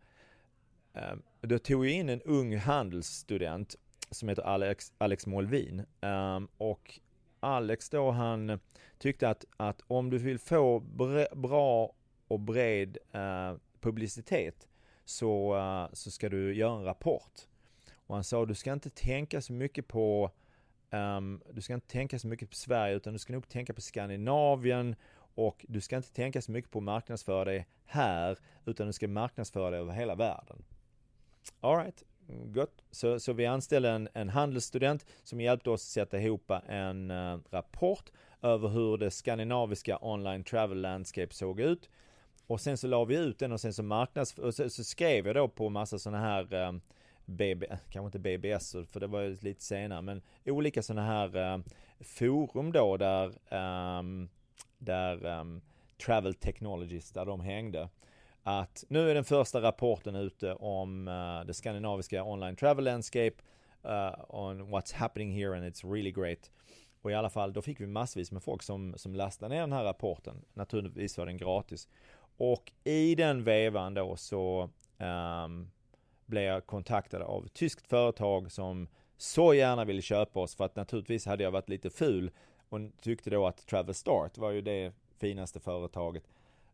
um, då tog jag in en ung handelsstudent som heter Alex, Alex Molvin. Um, och Alex då, han tyckte att, att om du vill få bre, bra och bred uh, publicitet så, uh, så ska du göra en rapport. Och han sa, du ska inte tänka så mycket på um, du ska inte tänka så mycket på Sverige, utan du ska nog tänka på Skandinavien, och du ska inte tänka så mycket på att marknadsföra dig här, utan du ska marknadsföra dig över hela världen. All right. Gott. Så, så vi anställde en, en handelsstudent som hjälpte oss att sätta ihop en uh, rapport över hur det skandinaviska online travel landscape såg ut. Och sen så la vi ut den, och sen så marknads och så, så skrev jag då på massa såna här um, B B, kanske inte B B S, för det var ju lite senare, men olika såna här um, forum då där um, där um, travel technologies, där de hängde, att nu är den första rapporten ute om uh, det skandinaviska online travel landscape, uh, on what's happening here, and it's really great. Och i alla fall, då fick vi massvis med folk som, som lastade ner den här rapporten. Naturligtvis var den gratis. Och i den vevan då så um, blev jag kontaktad av ett tyskt företag som så gärna ville köpa oss, för att naturligtvis hade jag varit lite ful och tyckte då att Travel Start var ju det finaste företaget.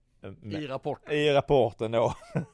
I rapporten. I rapporten då.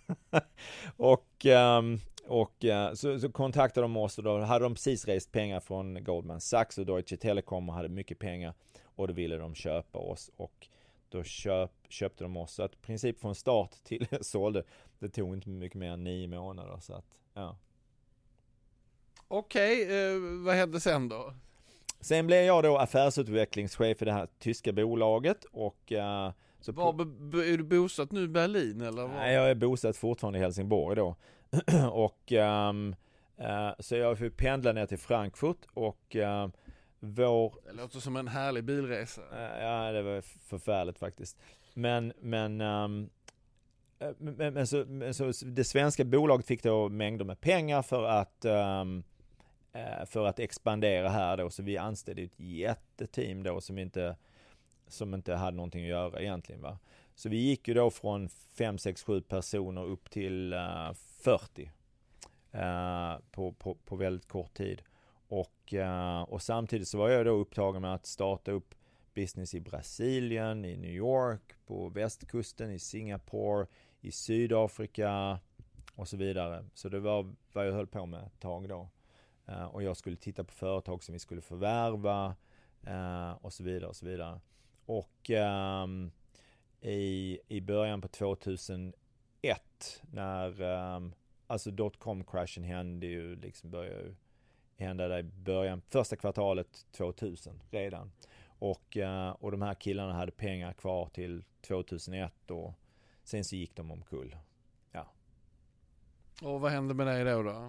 och um, och uh, så, så kontaktade de oss, och då hade de precis rest pengar från Goldman Sachs och Deutsche Telekom och hade mycket pengar, och då ville de köpa oss, och då köp, köpte de oss. Så att i princip från start till sålde, det tog inte mycket mer än nio månader. Så att, ja. Okej, eh, vad hände sen då? Sen blev jag då affärsutvecklingschef i det här tyska bolaget. Och, uh, så var be- är du bosatt nu i Berlin? Eller vad? Nej, jag är bosatt fortfarande i Helsingborg då. och um, uh, så jag får pendla ner till Frankfurt och uh, vår... Det låter som en härlig bilresa. Uh, ja, det var förfärligt faktiskt. Men, men, um, men, men, så, men så det svenska bolaget fick då mängder med pengar för att um, för att expandera här då, så vi anställde ett jätteteam då som inte som inte hade någonting att göra egentligen, va. Så vi gick ju då från fem sex sju personer upp till uh, fyrtio uh, på, på, på väldigt kort tid. Och, uh, och samtidigt så var jag då upptagen med att starta upp business i Brasilien, i New York, på västkusten, i Singapore, i Sydafrika och så vidare. Så det var vad jag höll på med ett tag då. Uh, och jag skulle titta på företag som vi skulle förvärva uh, och så vidare och så vidare. Och um, i, i början på tvåtusenett när um, alltså dotcom-crashen hände ju, liksom började ju hända där i början, första kvartalet tvåtusen redan. Och, uh, och de här killarna hade pengar kvar till tvåtusenett och sen så gick de omkull. Ja. Och vad hände med dig då då?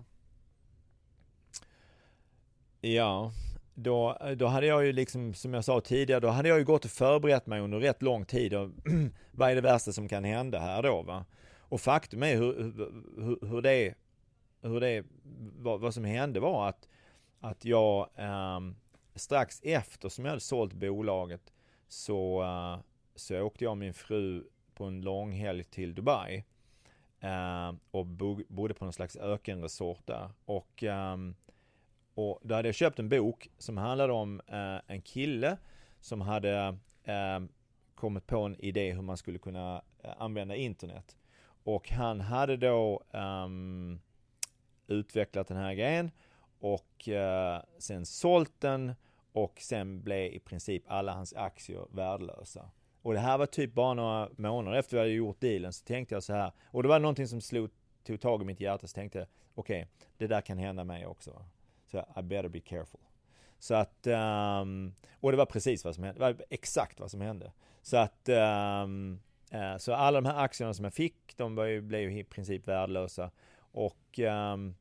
Ja, då, då hade jag ju liksom, som jag sa tidigare, då hade jag ju gått och förberett mig under rätt lång tid. Och vad är det värsta som kan hända här då, va? Och faktum är hur, hur, hur det, hur det vad, vad som hände var att, att jag um, strax efter som jag hade sålt bolaget så, uh, så åkte jag och min fru på en lång helg till Dubai uh, och bo, bodde på någon slags ökenresort där. Och um, Och då hade jag köpt en bok som handlade om eh, en kille som hade eh, kommit på en idé hur man skulle kunna eh, använda internet. Och han hade då um, utvecklat den här grejen och eh, sen sålt den och sen blev i princip alla hans aktier värdelösa. Och det här var typ bara några månader efter jag hade gjort dealen, så tänkte jag så här. Och det var någonting som slog, tog tag i mitt hjärta, så tänkte jag okej, okay, det där kan hända mig också. Så I better be careful. Så att, um, och det var precis vad som hände. Det var exakt vad som hände. Så att, um, uh, så alla de här aktierna som jag fick, de var ju, blev ju i princip värdelösa. Och, um,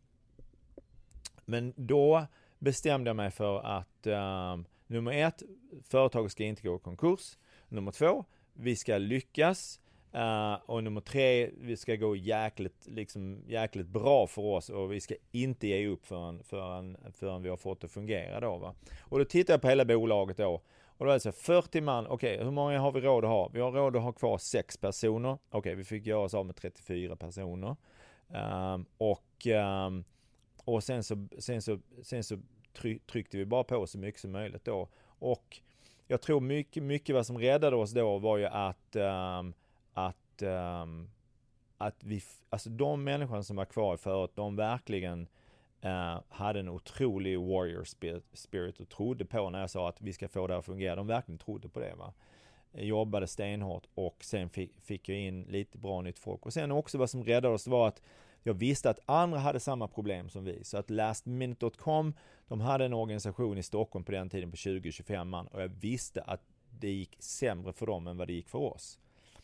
men då bestämde jag mig för att um, nummer ett, företaget ska inte gå i konkurs. Nummer två, vi ska lyckas. Uh, och nummer tre, vi ska gå jäkligt, liksom, jäkligt bra för oss och vi ska inte ge upp förrän, förrän, förrän vi har fått det att fungera då, va? Och då tittar jag på hela bolaget då och då är det så fyrtio man, okej, okay, hur många har vi råd att ha? Vi har råd att ha kvar sex personer, okej, okay, vi fick göra oss av med trettiofyra personer um, och, um, och sen så, sen så, sen så try, tryckte vi bara på så mycket som möjligt då, och jag tror mycket, mycket vad som räddade oss då var ju att um, att um, att vi, alltså de människorna som var kvar förut, de verkligen uh, hade en otrolig warrior spirit, spirit och trodde på när jag sa att vi ska få det att fungera. De verkligen trodde på det, va. Jag jobbade stenhårt och sen fick, fick jag in lite bra nytt folk. Och sen också vad som räddade oss var att jag visste att andra hade samma problem som vi. Så att last minute dot com, de hade en organisation i Stockholm på den tiden på tjugo till tjugofem man och jag visste att det gick sämre för dem än vad det gick för oss.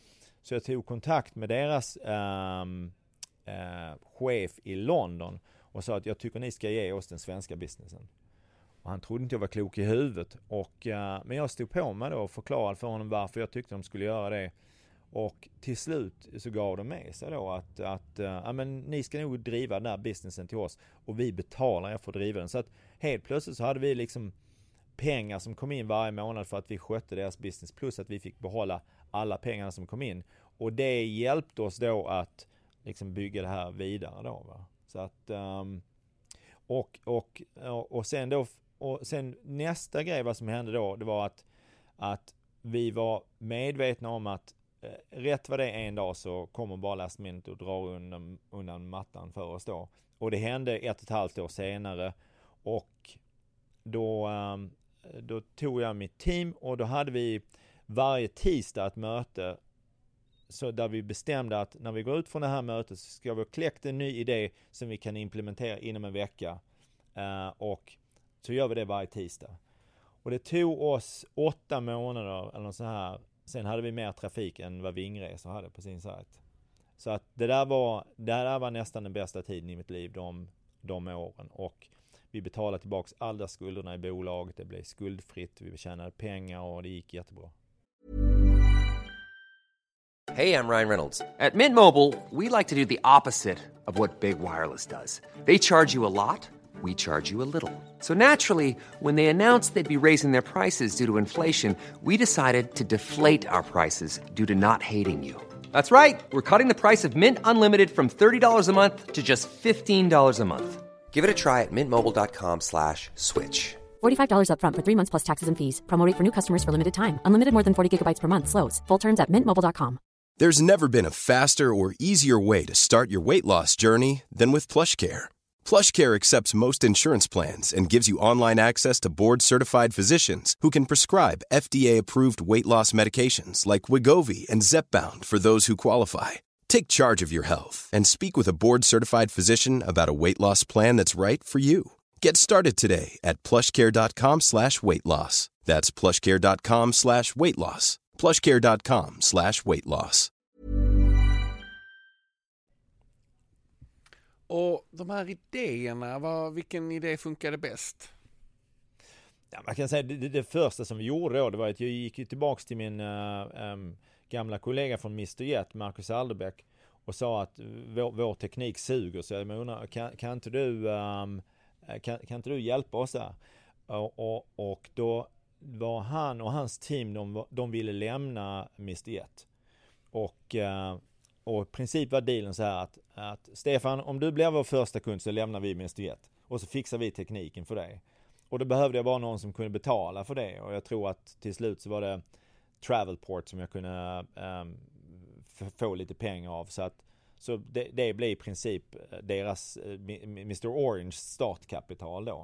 Så jag tog kontakt med deras um, uh, chef i London och sa att jag tycker ni ska ge oss den svenska businessen. Och han trodde inte jag var klok i huvudet. Och, uh, men jag stod på mig då och förklarade för honom varför jag tyckte de skulle göra det. Och till slut så gav de med sig då att, att uh, ja, men ni ska nog driva den här businessen till oss och vi betalar er för att driva den. Så att helt plötsligt så hade vi liksom pengar som kom in varje månad för att vi skötte deras business, plus att vi fick behålla alla pengarna som kom in. Och det hjälpte oss då att liksom bygga det här vidare då, va? Så att um, och, och, och sen då och sen nästa grej vad som hände då, det var att att vi var medvetna om att eh, rätt vad det är en dag så kommer bara last minute och dra undan, undan mattan för oss då. Och det hände ett och ett halvt år senare och då um, då tog jag mitt team och då hade vi varje tisdag ett möte så där vi bestämde att när vi går ut från det här mötet så ska vi ha kläckt en ny idé som vi kan implementera inom en vecka. Uh, och så gör vi det varje tisdag. Och det tog oss åtta månader eller så här. Sen hade vi mer trafik än vad Vingresor hade på sin sajt. Så att det där var, det där var nästan den bästa tiden i mitt liv de, de åren. Och vi betalade tillbaka alla skulderna i bolaget. Det blev skuldfritt. Vi tjänade pengar och det gick jättebra. Hey, I'm Ryan Reynolds. At Mint Mobile, we like to do the opposite of what Big Wireless does. They charge you a lot. We charge you a little. So naturally, when they announced they'd be raising their prices due to inflation, we decided to deflate our prices due to not hating you. That's right. We're cutting the price of Mint Unlimited from thirty dollars a month to just fifteen dollars a month. Give it a try at mintmobile.com slash switch. forty-five dollars up front for three months plus taxes and fees. Promo rate for new customers for limited time. Unlimited more than forty gigabytes per month slows. Full terms at mint mobile dot com. There's never been a faster or easier way to start your weight loss journey than with PlushCare. PlushCare accepts most insurance plans and gives you online access to board-certified physicians who can prescribe F D A-approved weight loss medications like Wegovy and Zepbound for those who qualify. Take charge of your health and speak with a board-certified physician about a weight loss plan that's right for you. Get started today at plushcare.com slash weight loss. That's plushcare.com slash weight loss. plushcare.com slash weight loss. Och de här idéerna, vad, vilken idé funkade bäst? Ja, man kan säga det, det första som vi gjorde då, det var att jag gick ju tillbaks till min uh, um, gamla kollega från mister Jet, Marcus Alderbeck, och sa att vår, vår teknik suger, så jag menar, kan, kan inte du um, kan, kan inte du hjälpa oss där? Och, och, och då var han och hans team, de, de ville lämna mister Jet. Och uh, Och i princip var dealen så här att, att Stefan, om du blir vår första kund så lämnar vi mister Jet. Och så fixar vi tekniken för dig. Och då behövde jag bara någon som kunde betala för det. Och jag tror att till slut så var det Travelport som jag kunde um, f- få lite pengar av. Så, att, så det, det blev i princip deras uh, mister Orange startkapital då.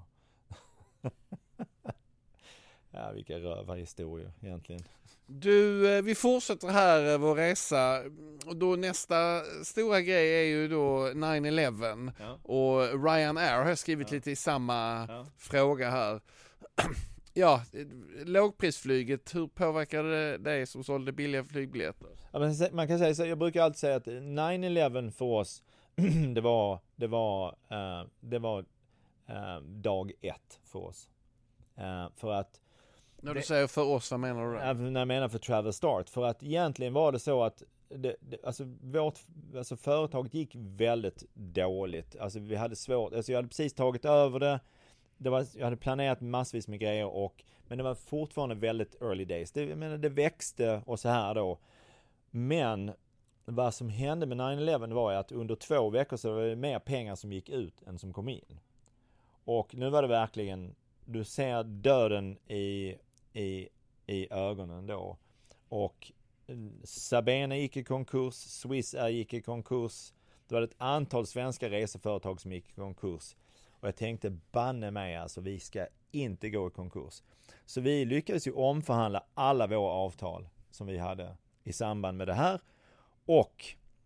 Ja, vilka rövarhistorier egentligen. Du, vi fortsätter här vår resa och då nästa stora grej är ju då nine eleven, ja. Och Ryanair har skrivit ja. lite i samma ja. fråga här. Ja, lågprisflyget, hur påverkade det dig som sålde billiga flygbiljetter? Ja, men man kan säga så, jag brukar alltid säga att nine eleven för oss det var det var uh, det var uh, dag ett för oss. Uh, för att när du det, säger för oss, vad menar du då? När jag menar för Travel Start. För att egentligen var det så att det, det, alltså vårt alltså företaget gick väldigt dåligt. Alltså vi hade svårt, alltså jag hade precis tagit över det. Det var, jag hade planerat massvis med grejer och, men det var fortfarande väldigt early days. Det, jag menar, det växte och så här då. Men vad som hände med nine eleven var att under två veckor så var det mer pengar som gick ut än som kom in. Och nu var det verkligen, du ser döden i I, i ögonen då. Och Sabena gick i konkurs, Swissair gick i konkurs. Det var ett antal svenska reseföretag som gick i konkurs. Och jag tänkte, banne mig alltså, vi ska inte gå i konkurs. Så vi lyckades ju omförhandla alla våra avtal som vi hade i samband med det här. Och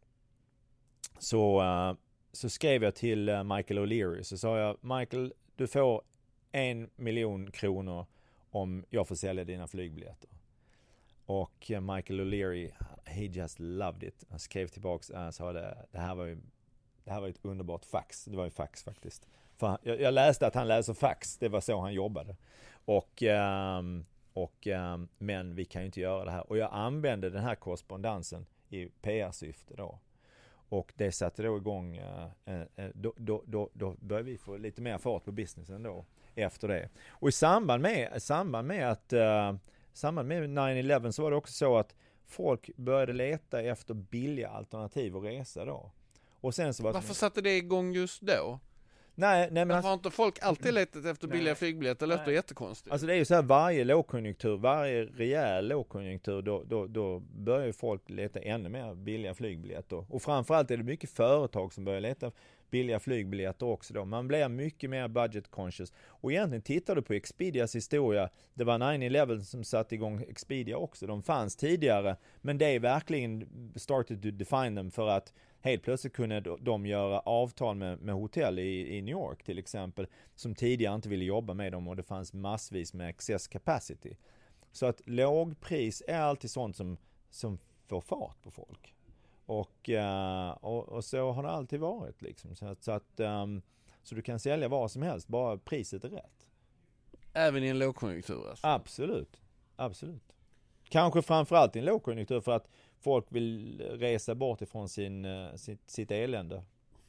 så, uh, så skrev jag till uh, Michael O'Leary. Så sa jag, Michael, du får en miljon kronor om jag får sälja dina flygbiljetter. Och Michael O'Leary, he just loved it. Han skrev tillbaka och sa det, det här var ju det här var ett underbart fax. Det var ju fax faktiskt. För jag, jag läste att han läser fax. Det var så han jobbade. Och, um, och um, men vi kan ju inte göra det här. Och jag använde den här korrespondensen i P R-syfte då. Och det satte då igång, uh, uh, då, då, då, då började vi få lite mer fart på businessen då. Efter det. Och i samband med, i samband med att uh, samband med nine eleven så var det också så att folk började leta efter billiga alternativ att resa då. Och sen så var Varför som... satte det igång just då? Nej, nej men har alltså... inte folk alltid letat efter billiga nej. flygbiljetter? Det låter jättekonstigt. Alltså det är ju så här, varje lågkonjunktur, varje rejäl lågkonjunktur, då, då, då börjar ju folk leta ännu mer billiga flygbiljetter. Och framförallt är det mycket företag som börjar leta billiga flygbiljetter också då. Man blir mycket mer budget conscious. Och egentligen tittar du på Expedias historia, det var nine eleven som satte igång Expedia också. De fanns tidigare, men det är verkligen started to define them för att helt plötsligt kunde de göra avtal med, med hotell i, i New York till exempel, som tidigare inte ville jobba med dem och det fanns massvis med excess capacity. Så att lågpris är alltid sånt som, som får fart på folk. Och, uh, och, och så har det alltid varit liksom. Så att, så, att, um, så du kan sälja vad som helst, bara priset är rätt. Även i en lågkonjunktur alltså? Absolut, absolut. Kanske framförallt i en lågkonjunktur för att folk vill resa bort ifrån sin, uh, sitt, sitt elände.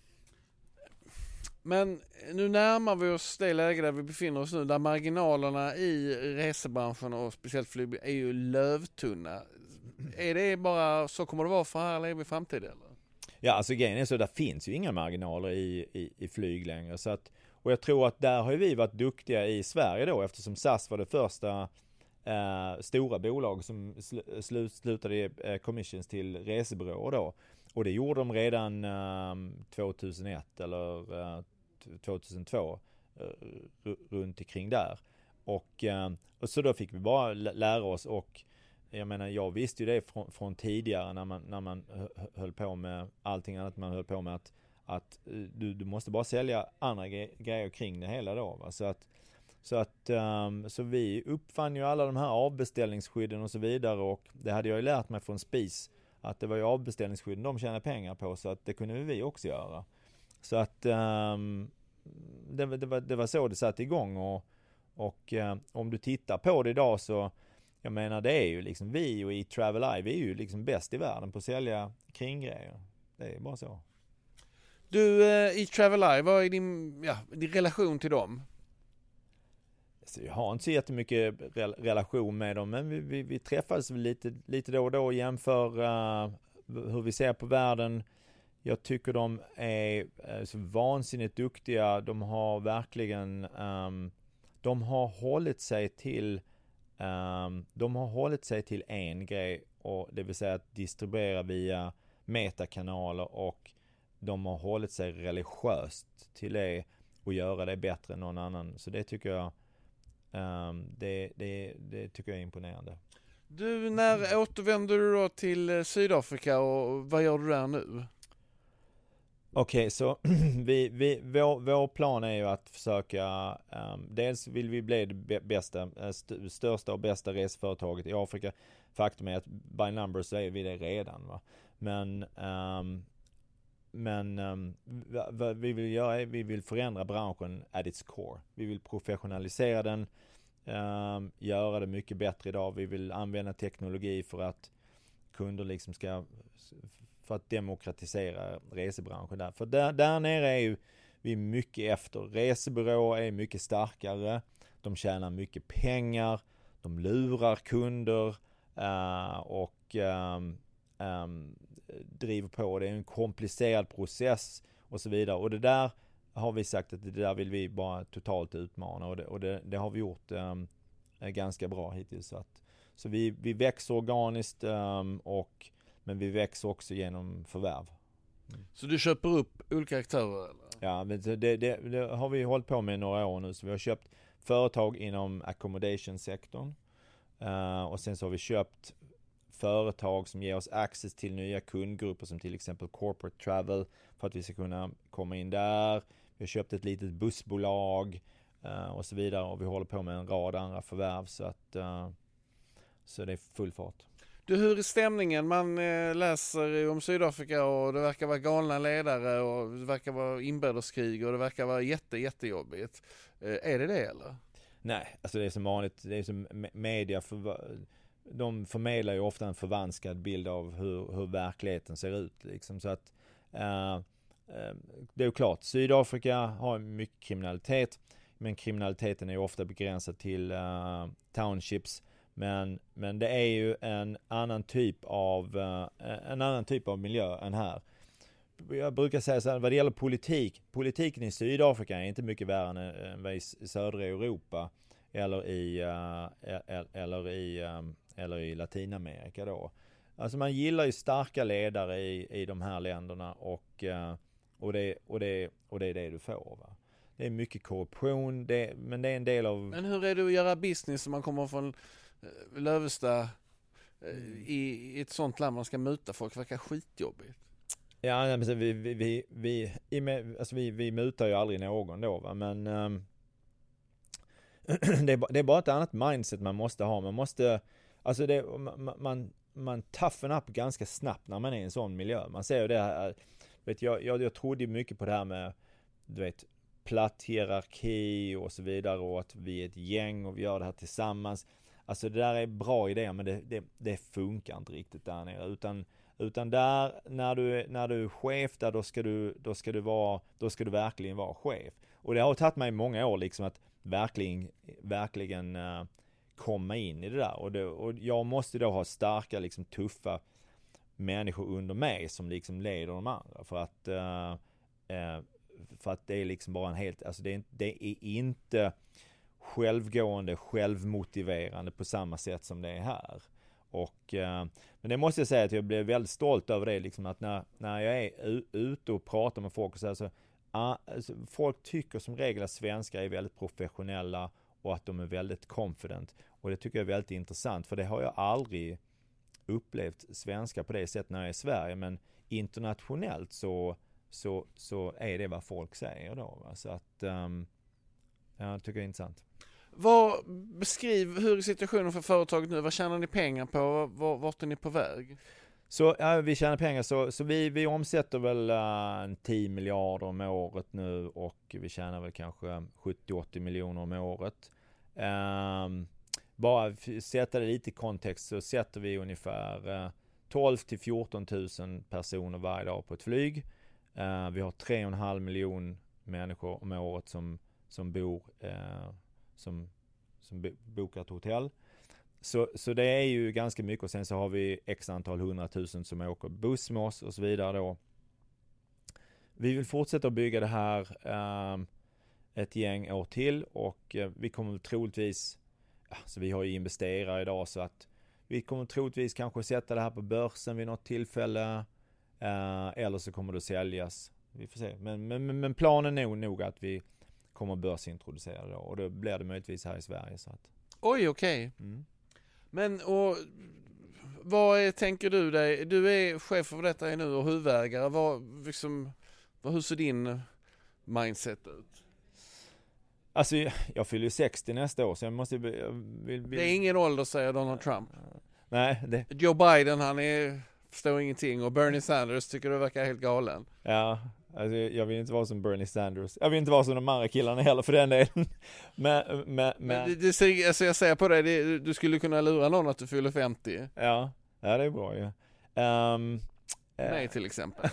Men nu närmar vi oss det läge där vi befinner oss nu, där marginalerna i resebranschen och speciellt flyg är ju lövtunna. Är det bara så kommer det vara för här eller i framtiden? Eller? Ja, alltså grejen är så, där finns ju inga marginaler i, i, i flyg längre. Så att, och jag tror att där har vi varit duktiga i Sverige då, eftersom S A S var det första eh, stora bolag som sl- slutade ge eh, commissions till resebyråer då. Och det gjorde de redan eh, tjugohundraett eller eh, tjugohundratvå, eh, r- runt omkring där. Och, eh, och så då fick vi bara l- lära oss och jag menar, jag visste ju det från, från tidigare när man, när man höll på med allting annat man höll på med att, att du, du måste bara sälja andra gre- grejer kring det hela då. Va? Så att, så att um, så vi uppfann ju alla de här avbeställningsskydden och så vidare och det hade jag ju lärt mig från Spis att det var ju avbeställningsskydden de tjänade pengar på så att det kunde vi också göra. Så att um, det, det, var, det var så det satt igång och, och um, om du tittar på det idag så jag menar det är ju liksom vi och i Travel-I, vi är ju liksom bäst i världen på att sälja kringgrejer. Det är bara så. Du, eh, i Travel-I, vad är din, ja, din relation till dem? Så jag har inte så jättemycket re- relation med dem, men vi, vi, vi träffas lite, lite då och då och jämför uh, hur vi ser på världen. Jag tycker de är uh, så vansinnigt duktiga. De har verkligen um, de har hållit sig till Um, de har hållit sig till en grej och det vill säga att distribuera via metakanaler och de har hållit sig religiöst till det och göra det bättre än någon annan. Så det tycker jag um, det, det, det tycker jag är imponerande. Du, när återvänder du då till Sydafrika och vad gör du där nu? Okej, okay, så vi, vi, vår, vår plan är ju att försöka, um, dels vill vi bli det bästa, st- största och bästa reseföretaget i Afrika. Faktum är att by numbers så är vi det redan. Va? Men, um, men um, vad vi vill göra är vi vill förändra branschen at its core. Vi vill professionalisera den, um, göra det mycket bättre idag. Vi vill använda teknologi för att kunder liksom ska... för att demokratisera resebranschen där. För där, där nere är ju vi mycket efter. Resebyråer är mycket starkare. De tjänar mycket pengar. De lurar kunder uh, och um, um, driver på. Det är en komplicerad process och så vidare. Och det där har vi sagt att det där vill vi bara totalt utmana. Och det, och det, det har vi gjort um, ganska bra hittills. Så, att, så vi, vi växer organiskt um, och men vi växer också genom förvärv. Mm. Så du köper upp olika aktörer? Eller? Ja, men det, det, det har vi hållit på med några år nu. Så vi har köpt företag inom accommodation-sektorn. Uh, och sen så har vi köpt företag som ger oss access till nya kundgrupper som till exempel corporate travel för att vi ska kunna komma in där. Vi har köpt ett litet bussbolag uh, och så vidare. Och vi håller på med en rad andra förvärv så att uh, så det är full fart. Du, hur är stämningen? Man eh, läser om Sydafrika och det verkar vara galna ledare och det verkar vara inbördeskrig och det verkar vara jätte, jättejobbigt. Eh, är det det eller? Nej, alltså det är som vanligt. Det är som media, för, de förmedlar ju ofta en förvanskad bild av hur, hur verkligheten ser ut. Liksom. Så att uh, uh, det är ju klart, Sydafrika har mycket kriminalitet, men kriminaliteten är ju ofta begränsad till uh, townships. Men, men det är ju en annan typ av uh, en annan typ av miljö än här. Jag brukar säga så här, vad det gäller politik, politiken i Sydafrika är inte mycket värre än i södra Europa eller i uh, eller i um, eller i Latinamerika då. Alltså man gillar ju starka ledare i i de här länderna och uh, och, det, och, det, och det är det du får. Va? Det är mycket korruption, det, men det är en del av... Men hur är det att göra business om man kommer från Lövestad i, i ett sånt land man ska muta folk? Det verkar skitjobbigt. Ja, men vi, vi, vi, vi, i, alltså vi, vi mutar ju aldrig någon då, va? Men um, det, är, det är bara ett annat mindset man måste ha. Man måste, alltså det, man, man, man toughen up ganska snabbt när man är i en sån miljö. Man ser ju det här, vet jag, jag, jag trodde mycket på det här med, du vet, platt hierarki och så vidare, och att vi är ett gäng och vi gör det här tillsammans. Alltså det där är bra idéer, men det, det, det funkar inte riktigt där nere, utan Utan där, när du, när du är chef där, då ska du, då ska du vara, då ska du verkligen vara chef. Och det har tagit mig många år liksom att verkligen, verkligen uh, komma in i det där. Och, det, och jag måste då ha starka, liksom tuffa människor under mig som liksom leder de andra. För att, uh, uh, för att det är liksom bara en helt, alltså det är, det är inte självgående, självmotiverande på samma sätt som det är här. Och, eh, men det måste jag säga att jag blev väldigt stolt över det, liksom att när, när jag är u- ute och pratar med folk och så här, så, ah, alltså, folk tycker som regel att svenskar är väldigt professionella och att de är väldigt confident, och det tycker jag är väldigt intressant, för det har jag aldrig upplevt svenskar på det sättet när jag är i Sverige, men internationellt så, så, så är det vad folk säger då, va? Så att um, jag tycker det är intressant. Vad, beskriv hur är situationen för företaget nu? Vad tjänar ni pengar på? Var, vart är ni på väg? Så ja, vi tjänar pengar, så, så vi, vi omsätter väl uh, en tio miljarder om året nu, och vi tjänar väl kanske sjuttio till åttio miljoner om året. Um, bara för att sätta det lite i kontext, så sätter vi ungefär uh, tolv till fjorton tusen personer varje dag på ett flyg. Uh, vi har tre och en halv miljon människor om året som, som bor uh, som, som bokar ett hotell. Så, så det är ju ganska mycket, och sen så har vi x antal hundratusen som åker buss med oss och så vidare då. Vi vill fortsätta att bygga det här um, ett gäng år till, och uh, vi kommer troligtvis, alltså vi har ju investerare idag, så att vi kommer troligtvis kanske sätta det här på börsen vid något tillfälle, uh, eller så kommer det säljas. Vi får se. Men, men, men planen är nog att vi kommer börsintroducera då, och då blir det möjligtvis här i Sverige. Så att... Oj, okej. Okay. Mm. Men och vad är, tänker du dig? Du är chef för detta nu och huvudägare. Vad, liksom, vad, hur ser din mindset ut? Alltså jag fyller ju sextio nästa år, så jag måste... Jag vill, vill... Det är ingen ålder, säger Donald Trump. Nej, det... Joe Biden, han är, förstår ingenting, och Bernie Sanders tycker du verkar helt galen. Ja, alltså jag vill inte vara som Bernie Sanders. Jag vill inte vara som de andra killarna heller för den delen. Men, men, men... men det, det, alltså jag säger på dig, det, du skulle kunna lura någon att du fyller femtio. Ja, ja det är bra ju. Ja. Um, Nej, till exempel.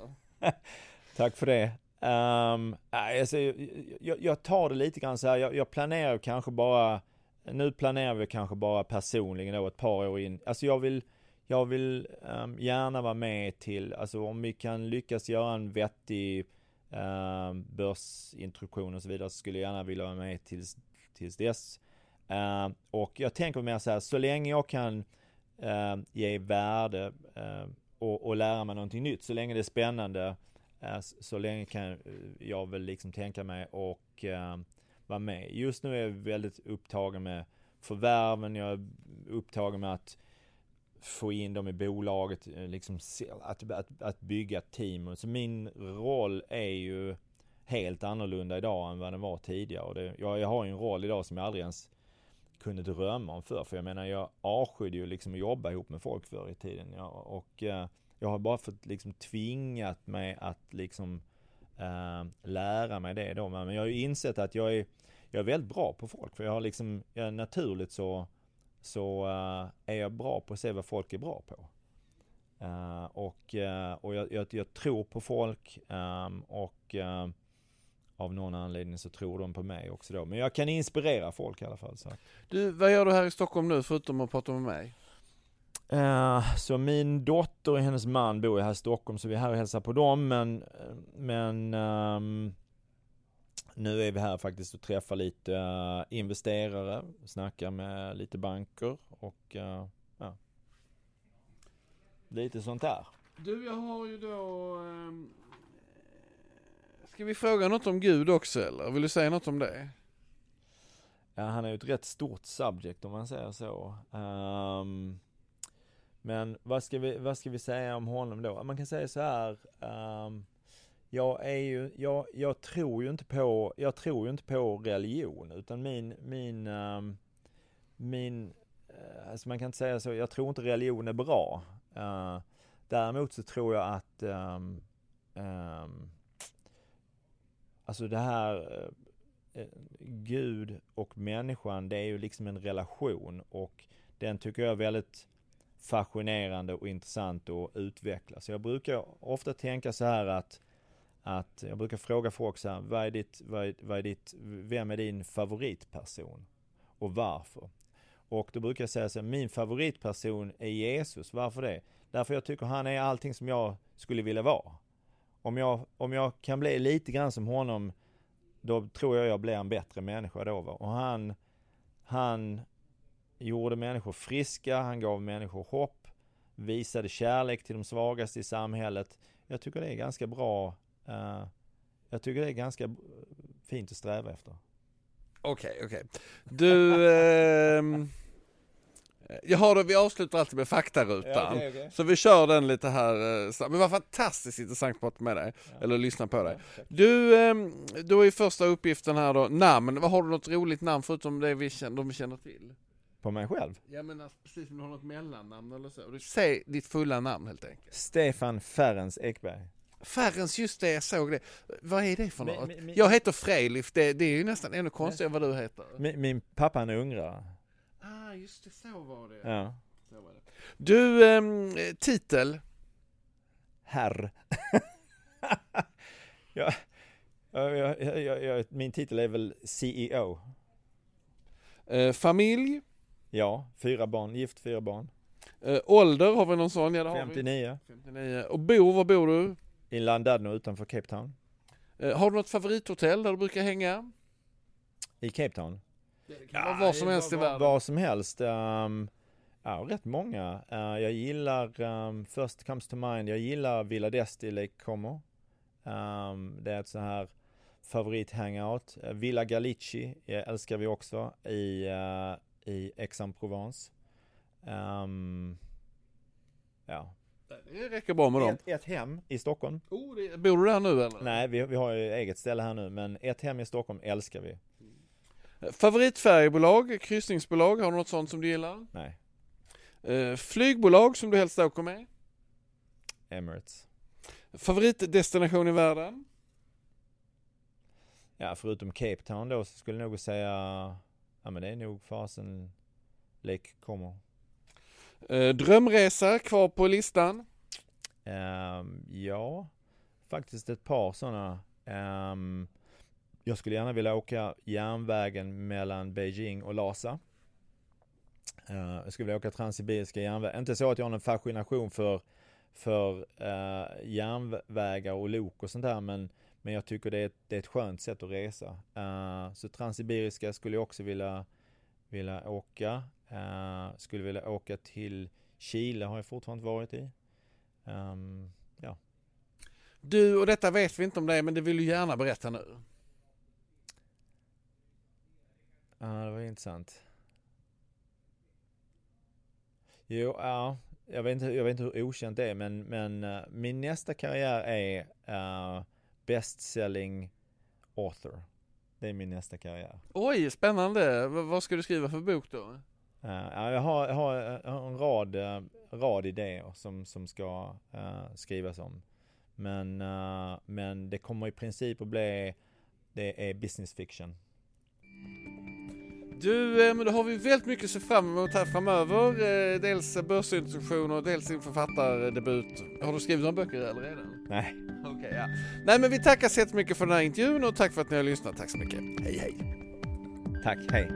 Tack för det. Um, alltså, jag, jag tar det lite grann så här. Jag, jag planerar kanske bara, nu planerar vi kanske bara personligen då ett par år in. Alltså jag vill, jag vill um, gärna vara med till, alltså om vi kan lyckas göra en vettig um, börsintroduktion och så vidare, så skulle jag gärna vilja vara med tills, tills dess. Uh, och jag tänker mer så här, så länge jag kan uh, ge värde uh, och, och lära mig någonting nytt, så länge det är spännande, så länge kan jag väl liksom tänka mig och uh, vara med. Just nu är jag väldigt upptagen med förvärven, jag är upptagen med att få in dem i bolaget, liksom att, att, att bygga ett team. Så min roll är ju helt annorlunda idag än vad den var tidigare. Och det, jag, jag har ju en roll idag som jag aldrig ens kunde drömma om för. För jag menar, jag avskydde ju liksom att jobba ihop med folk förr i tiden. Ja, och uh, jag har bara fått liksom tvingat mig att liksom uh, lära mig det då. Men jag har ju insett att jag är, jag är väldigt bra på folk. För jag har liksom, jag, naturligt så, så uh, är jag bra på att se vad folk är bra på. Uh, och uh, och jag, jag, jag tror på folk um, och uh, av någon anledning så tror de på mig också då. Men jag kan inspirera folk i alla fall. Så. Du, vad gör du här i Stockholm nu förutom att prata med mig? Uh, så min dotter och hennes man bor här i Stockholm, så vi är här och hälsar på dem, men, men um, nu är vi här faktiskt och träffar lite uh, investerare, snackar med lite banker och uh, ja, lite sånt där. Du, jag har ju då um, Ska vi fråga något om Gud också, eller vill du säga något om det? Ja, han är ju ett rätt stort subject om man säger så. Um, men vad ska, vi, vad ska vi säga om honom då? Man kan säga så här. Um, jag, är ju, jag, jag, tror ju inte på, jag tror ju inte på religion. Utan min... min, um, min uh, alltså man kan inte säga så. Jag tror inte religion är bra. Uh, däremot så tror jag att... Um, um, alltså det här... Gud och människan, det är ju liksom en relation, och den tycker jag är väldigt fascinerande och intressant att utveckla. Så jag brukar ofta tänka så här att, att jag brukar fråga folk så här, vad är ditt, vad är, vad är ditt, vem är din favoritperson och varför? Och då brukar jag säga så här, min favoritperson är Jesus. Varför det? Därför jag tycker han är allting som jag skulle vilja vara. Om jag, om jag kan bli lite grann som honom, då tror jag jag blir en bättre människa då. Va? Och han, han gjorde människor friska, han gav människor hopp, visade kärlek till de svagaste i samhället. Jag tycker det är ganska bra. Uh, jag tycker det är ganska fint att sträva efter. Okej, okay, okej. Okay. Du... Eh... Jag har det, vi avslutar alltid med faktarutan. Ja, okay, okay. Så vi kör den lite här. Men det var fantastiskt intressant att prata med dig. Ja. Eller lyssna på dig. Ja, du, då är första uppgiften här då, namn. Vad har du något roligt namn förutom det vi känner, de vi känner till? På mig själv? Ja, men alltså, precis som du har något mellannamn eller så. Du säg ditt fulla namn helt enkelt. Stefan Ferens Ekberg. Ferens, just det, jag såg det. Vad är det för något? Min, min, jag heter Frejlif, det, det är ju nästan ännu konstigare vad du heter. Min, min pappa är ungrare. Ah, just det, så var det. Ja. Så var det. Du, ähm, titel? Herr. ja, jag, jag, jag, jag, min titel är väl C E O. Äh, familj? Ja, fyra barn, gift fyra barn. Äh, ålder, har vi någon sån? Ja, femtionio. femtionio. Och bor, var bor du? I Llandudno utanför Cape Town. Äh, har du något favorithotell där du brukar hänga? I Cape Town? Det kan vara vad som helst i världen. Vad som helst. Um, ja, rätt många. Uh, jag gillar, um, first comes to mind, jag gillar Villa d'Este i Lake Como. Um, det är ett så här favorit hangout. Uh, Villa Gallici jag älskar vi också i, uh, i Aix-en-Provence. Um, ja. Det räcker bra med dem. Ett, ett hem i Stockholm. Oh, det, bor du där nu eller? Nej, vi, vi har ju eget ställe här nu, men ett hem i Stockholm älskar vi. Favoritfärgbolag, kryssningsbolag, har du något sånt som du gillar? Nej. Uh, flygbolag som du helst åker med? Emirates. Favoritdestination i världen? Ja, förutom Cape Town då så skulle jag nog säga, ja men det är nog fasen Lake Como. Uh, drömresa kvar på listan? Um, ja, faktiskt ett par sådana. Um, Jag skulle gärna vilja åka järnvägen mellan Beijing och Lhasa. Uh, jag skulle vilja åka transsibiriska järnvägen. Inte så att jag har en fascination för, för uh, järnvägar och lok och sånt där. Men, men jag tycker det är, ett, det är ett skönt sätt att resa. Uh, så transsibiriska skulle jag också vilja, vilja åka. Uh, skulle vilja åka till Chile, har jag fortfarande varit i. Um, ja. Du, och detta vet vi inte om det, men det vill du gärna berätta nu. Ja, det var intressant. Jo, ja, jag vet inte, jag vet inte hur okänt det är, men, men uh, min nästa karriär är uh, best-selling author. Det är min nästa karriär. Oj, spännande. V- vad ska du skriva för bok då? Uh, ja, jag, har, jag, har, jag har en rad, uh, rad idéer som, som ska uh, skrivas om. Men, uh, men det kommer i princip att bli, det är business fiction. Du, men då har vi väldigt mycket att se fram emot här framöver. Dels börsintroduktioner och dels din författardebut. Har du skrivit några böcker eller redan? Nej. Okej, okay, ja. Nej, men vi tackar så jättemycket för den här intervjun och tack för att ni har lyssnat. Tack så mycket. Hej, hej. Tack, hej.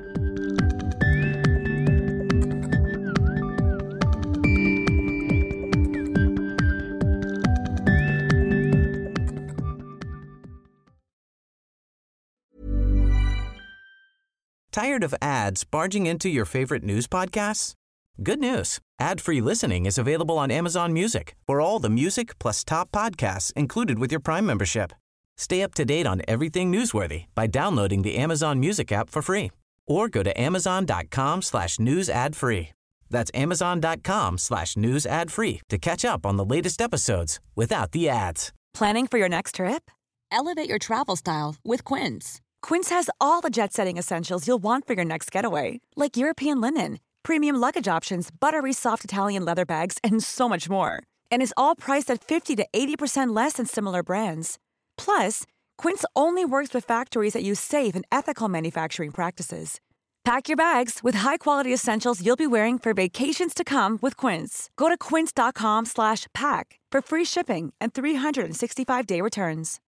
Tired of ads barging into your favorite news podcasts? Good news. Ad-free listening is available on Amazon Music for all the music plus top podcasts included with your Prime membership. Stay up to date on everything newsworthy by downloading the Amazon Music app for free or go to amazon.com slash news ad free. That's amazon.com slash news ad free to catch up on the latest episodes without the ads. Planning for your next trip? Elevate your travel style with Quince. Quince has all the jet-setting essentials you'll want for your next getaway, like European linen, premium luggage options, buttery soft Italian leather bags, and so much more. And is all priced at fifty to eighty percent less than similar brands. Plus, Quince only works with factories that use safe and ethical manufacturing practices. Pack your bags with high-quality essentials you'll be wearing for vacations to come with Quince. Go to quince.com slash pack for free shipping and three sixty-five day returns.